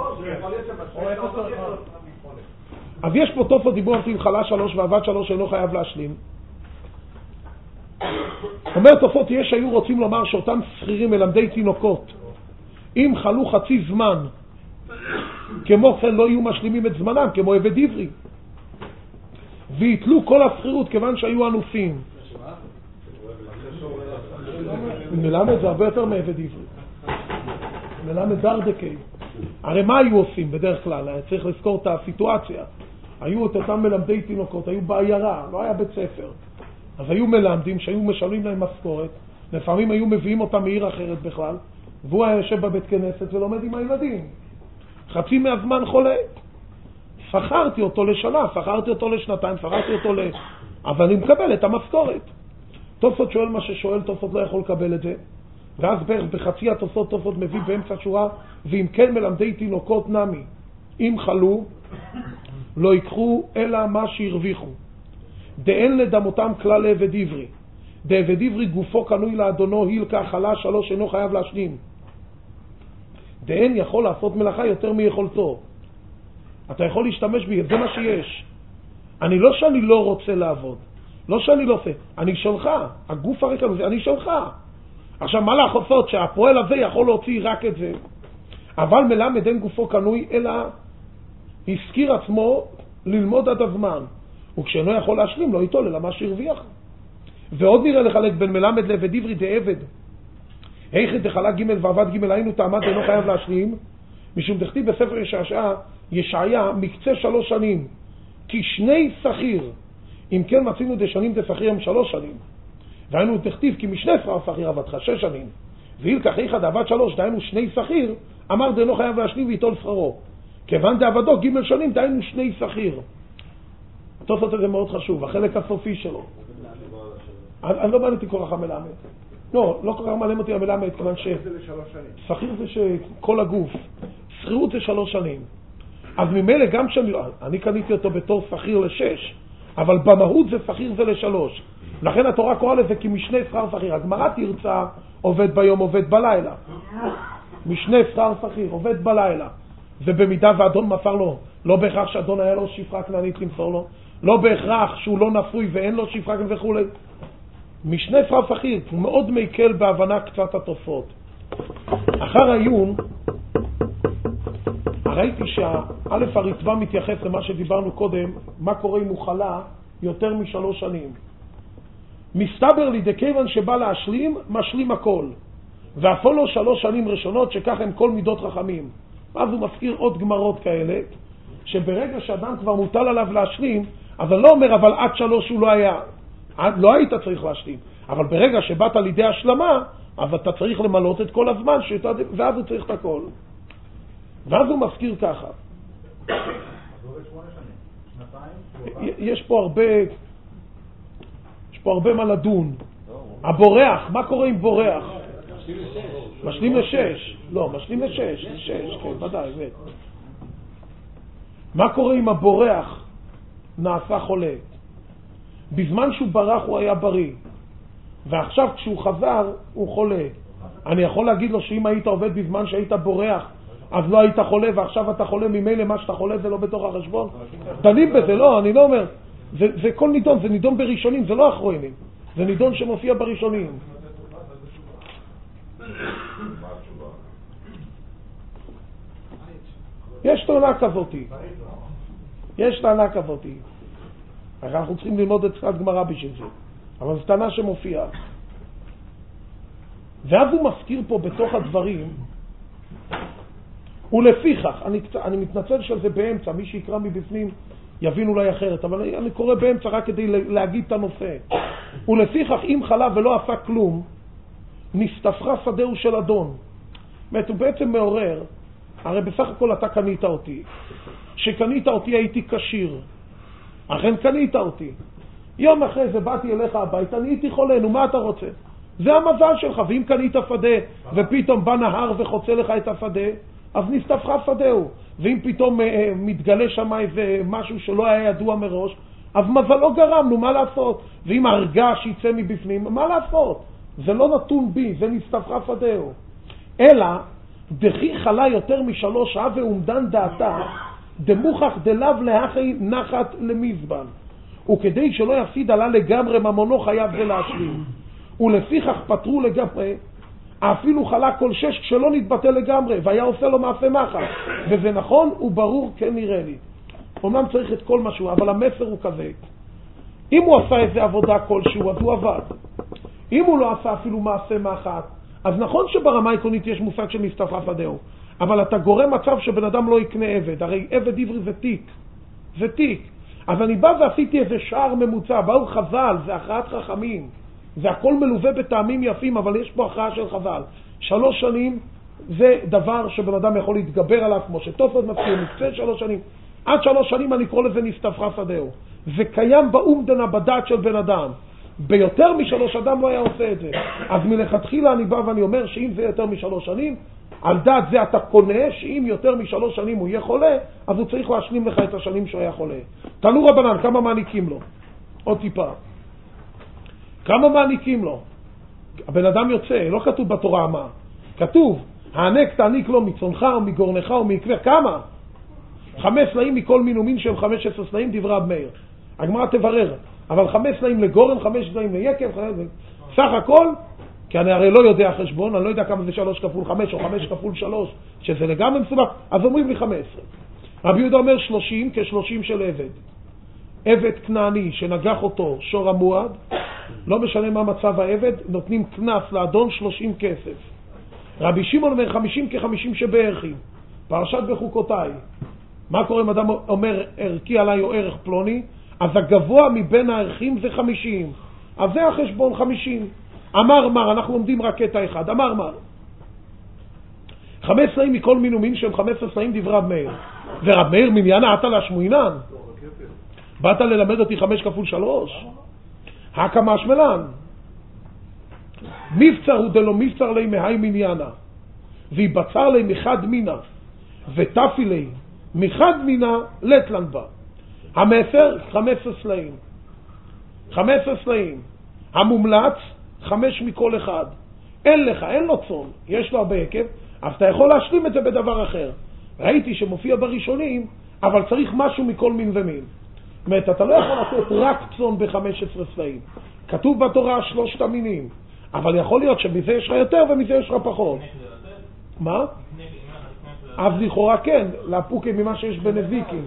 אז יש פה תוספות דיבור עם חלה שלוש ועבד שלוש אינו חייב להשלים. אומר תוספות, יש שהיו רוצים לומר שאותם שכירים מלמדי תינוקות, אם חלו חצי זמן, כמו כן לא יהיו משלימים את זמנם, כמו עבד עברי, ויתלו כל השכירות כיוון שהיו אנוסים. מלמד זה הרבה יותר מעבד עברי. מלמד דרדקי. הרי מה היו עושים בדרך כלל? צריך לזכור את הסיטואציה. היו את אותם מלמדי תינוקות, היו בעיירה, לא היה בית ספר. אז היו מלמדים שהיו משלמים להם משכורת, לפעמים היו מביאים אותם מעיר אחרת בכלל, והוא היה יושב בבית כנסת ולומד עם הילדים. חצי מהזמן חולה. שכרתי אותו לשנה, שכרתי אותו לשנתיים, שכרתי אותו ל... אבל אני מקבל את המשכורת. תוספות שואל מה ששואל, תוספות לא יכול לקבל את זה. ואז בערך בחצי התוספות, תוספות מביא באמצע שורה, ואם כן מלמדי תינוקות נמי, אם חלו, לא ייקחו אלא מה שהרוויחו. דאין לדמותם כלל לעבד עברי. דעבד עברי גופו קנוי לאדונו, הילקה חלה שלוש אינו חייב להשלים. דאין יכול לעשות מלאכה יותר מיכולתו. אתה יכול להשתמש בי, זה מה שיש. אני לא שאני לא רוצה לעבוד, לא שאני לא עושה, אני שלך, הגוף הרקע הזה, אני שלך. עכשיו מה לעשות שהפועל הזה יכול להוציא רק את זה? אבל מלמד אין גופו קנוי, אלא הזכיר עצמו ללמוד עד הזמן. וכשאינו יכול להשלים, לא ייטול אלא מה שהרוויח. ועוד נראה לחלק בין מלמד לעבד עברי דעבד. היכן דחלה ג' ועבד ג' היינו תעמד אינו חייב להשלים, משום דכתיב בספר ישעיה, ישעיה מקצה שלוש שנים, כי שני שכיר, אם כן מצינו דשנים דשכיר הם שלוש שנים. והיינו דכתיב כי משני שכר שכיר עבדך שש שנים. וילקח איכא דעבד שלוש, דהיינו שני שכיר, אמר דאינו חייב להשלים ויטול שכרו. כיוון דעבדו ג' שנים, דהיינו שני שכיר. התוספות הזה מאוד חשוב, החלק הסופי שלו. אני לא מעניין אותי כל כך המלמד. לא, לא כל כך מעניין אותי המלמד, כיוון ש... שכיר זה שכל הגוף. שכירות זה שלוש שנים. אז ממילא גם שאני... אני קניתי אותו בתור שכיר לשש, אבל במהות זה שכיר זה לשלוש. לכן התורה קוראה לזה כי משני שכר שכיר. הגמרא תרצה עובד ביום, עובד בלילה. משני שכר שכיר, עובד בלילה. זה במידה ואדון מסר לו. לא בהכרח שאדון היה לו שפחה כנענית למסור לו. לא בהכרח שהוא לא נפוי ואין לו שפחה כנענית וכו'. משני שכר שכיר, מאוד מקל בהבנה קצת התוספות. אחר העיון, ראיתי שהא' הרצב"א מתייחס למה שדיברנו קודם, מה קורה אם הוא חלה יותר משלוש שנים. מסתבר לי דכיוון שבא להשלים, משלים הכל. ואפילו לו שלוש שנים ראשונות שכך הם כל מידות חכמים. אז הוא מזכיר עוד גמרות כאלה, שברגע שאדם כבר מוטל עליו להשלים, אז אני לא אומר אבל עד שלוש הוא לא היה, לא היית צריך להשלים. אבל ברגע שבאת לידי השלמה, אז אתה צריך למלות את כל הזמן, שאתה, ואז הוא צריך את הכל. ואז הוא מזכיר ככה. יש פה הרבה, יש פה הרבה מה לדון. הבורח, מה קורה עם בורח? משלים לשש. לא, משלים לשש. לשש, כן, ודאי, ודאי. מה קורה עם הבורח נעשה חולה? בזמן שהוא ברח הוא היה בריא. ועכשיו כשהוא חזר הוא חולה. אני יכול להגיד לו שאם היית עובד בזמן שהיית בורח, אז לא היית חולה, ועכשיו אתה חולה, ממילא מה שאתה חולה זה לא בתוך החשבון. דנים בזה, לא, אני לא אומר. זה, זה כל נידון, זה נידון בראשונים, זה לא אחרונים. זה נידון שמופיע בראשונים. יש טענה כזאת. יש טענה כזאת. אנחנו צריכים ללמוד את שפת גמרא בשביל זה. אבל זו טענה שמופיעה. ואז הוא מזכיר פה בתוך הדברים, ולפיכך, אני, אני מתנצל שזה באמצע, מי שיקרא מבפנים יבין אולי אחרת, אבל אני, אני קורא באמצע רק כדי להגיד את הנושא. ולפיכך, אם חלה ולא עשה כלום, נסתפחה שדהו של אדון. זאת הוא בעצם מעורר, הרי בסך הכל אתה קנית אותי. שקנית אותי הייתי קשיר. אכן קנית אותי. יום אחרי זה באתי אליך הביתה, אני הייתי חולה, נו מה אתה רוצה? זה המזל שלך, ואם קנית שדה ופתאום בא נהר וחוצה לך את השדה, אז נסתפחה שדהו. ואם פתאום אה, מתגלה שם איזה משהו שלא היה ידוע מראש, אז מזלו גרמנו, מה לעשות? ואם הרגע שיצא מבפנים, מה לעשות? זה לא נתון בי, זה נסתפחה שדהו. אלא, דחי חלה יותר משלוש שעה ועומדן דעתה, דמוכח דלאו להכי נחת למזבן. וכדי שלא יפסיד עלה לגמרי ממונו חייב זה להשלים. ולפיכך פטרו לגמרי, אפילו חלה כל שש כשלא נתבטל לגמרי, והיה עושה לו מעשה מחל. וזה נכון וברור כן נראה לי. אומנם צריך את כל משהו, אבל המסר הוא כזה. אם הוא עשה איזה עבודה כלשהו, אז הוא עבד. אם הוא לא עשה אפילו מעשה מחת, אז נכון שברמה העקרונית יש מושג של נסתפחה שדהו, אבל אתה גורם מצב שבן אדם לא יקנה עבד. הרי עבד עברי זה תיק. זה תיק. אז אני בא ועשיתי איזה שער ממוצע, באו חז"ל, זה הכרעת חכמים. זה הכל מלווה בטעמים יפים, אבל יש פה הכרעה של חז"ל. שלוש שנים זה דבר שבן אדם יכול להתגבר עליו, כמו שתוספות מזכיר, מקצה שלוש שנים. עד שלוש שנים אני קורא לזה נסתפחה שדהו. זה קיים באומדנה, בדעת של בן אדם. ביותר משלוש אדם לא היה עושה את זה. אז מלכתחילה אני בא ואני אומר שאם זה יותר משלוש שנים, על דעת זה אתה קונה שאם יותר משלוש שנים הוא יהיה חולה, אז הוא צריך להשלים לך את השנים שהוא היה חולה. תנו רבנן, כמה מעניקים לו? עוד טיפה. כמה מעניקים לו? הבן אדם יוצא, לא כתוב בתורה מה. כתוב, הענק תעניק לו מצונך או מגורנך או מעקבך. כמה? חמש סלעים מכל מין ומין שהם חמש עשרה סלעים, דברי רב מאיר. הגמרא תברר. אבל חמש סלעים לגורן, חמש סלעים ליקב, סך הכל, כי אני הרי לא יודע חשבון, אני לא יודע כמה זה שלוש כפול חמש או חמש כפול שלוש, שזה לגמרי מסובך, אז אומרים לי חמש עשרה. רבי יהודה אומר שלושים כשלושים של עבד. עבד כנעני שנגח אותו שור המועד, לא משנה מה מצב העבד, נותנים כנס לאדון שלושים כסף. רבי שמעון אומר חמישים כחמישים שבערכים. פרשת בחוקותיי. מה קורה אם אדם אומר ערכי עליי או ערך פלוני? אז הגבוה מבין הערכים זה חמישים. אז זה החשבון חמישים. אמר מר, אנחנו לומדים רק קטע אחד. אמר מר. חמש סלעים מכל מין ומין שהם חמש עשרה סלעים דברי רב מאיר. ורב מאיר מניינה עתה להשמועינן. באת ללמד אותי חמש כפול שלוש? הקמה שמלן. מבצר הוא דלו מבצר לי מהי מניינה. ויבצר לי מחד מינה. ותפי לי מחד מינה לטלן בה. המסר, חמש עשרה סלעים. חמש עשרה סלעים. המומלץ, חמש מכל אחד. אין לך, אין לו צון. יש לו הרבה עקב, אז אתה יכול להשלים את זה בדבר אחר. ראיתי שמופיע בראשונים, אבל צריך משהו מכל מין ומין. זאת אומרת, אתה לא יכול לתת רק צון ב-חמש עשרה סלעים. כתוב בתורה שלושת המינים. אבל יכול להיות שמזה יש לך יותר ומזה יש לך פחות. מה? אז לכאורה כן, להפוקים ממה שיש בנזיקים.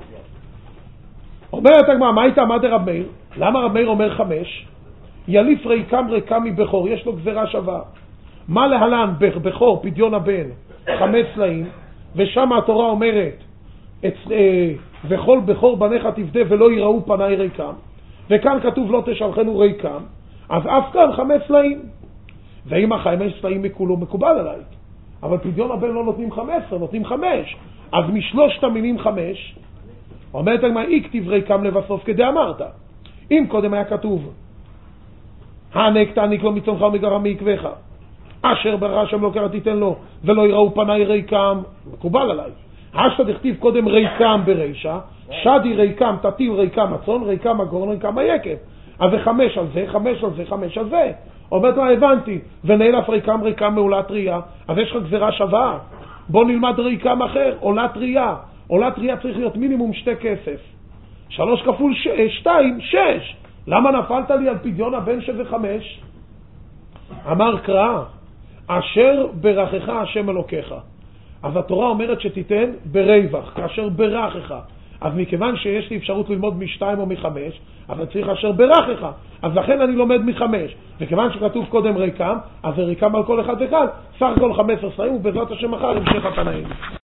אומרת הגמרא, מה הייתה עמד רב מאיר? למה רב מאיר אומר חמש? יליף ריקם ריקם מבכור, יש לו גזרה שווה. מה להלן בכור, פדיון הבן, חמש סלעים, ושם התורה אומרת, אה, וכל בכור בניך תפדה ולא יראו פניי ריקם, וכאן כתוב לא תשלחנו ריקם, אז אף כאן חמש סלעים. ואם החמש סלעים מכולו מקובל עליי, אבל פדיון הבן לא נותנים חמש עשרה, נותנים חמש, אז משלושת המינים חמש, אומרת הגמרא, יכתיב ריקם לבסוף כדי אמרת. אם קודם היה כתוב, הענק תעניק לו מצונך ומגרם מעקבך, אשר ברא השם לא קרא תיתן לו, ולא יראו פניי ריקם, מקובל עליי. השתא דכתיב קודם ריקם ברישא, שדי ריקם תטיל ריקם הצאן, ריקם הגורן, ריקם היקב. אז זה חמש על זה, חמש על זה, חמש על זה. אומרת מה הבנתי, ונאלף ריקם ריקם מעולת ראייה, אז יש לך גזרה שווה. בוא נלמד ריקם אחר, עולת ראייה. עולת ראייה צריך להיות מינימום שתי כסף. שלוש כפול ש... שתיים, שש. למה נפלת לי על פדיון הבן שזה חמש? אמר קרא, אשר ברכך השם אלוקיך. אז התורה אומרת שתיתן ברווח, כאשר ברכך. אז מכיוון שיש לי אפשרות ללמוד משתיים או מחמש, אז אני צריך אשר ברכך. אז לכן אני לומד מחמש. וכיוון שכתוב קודם ריקם, אז זה ריקם על כל אחד וכאן. סך הכל חמש עשרה, ובעזרת השם מחר המשך התנאים.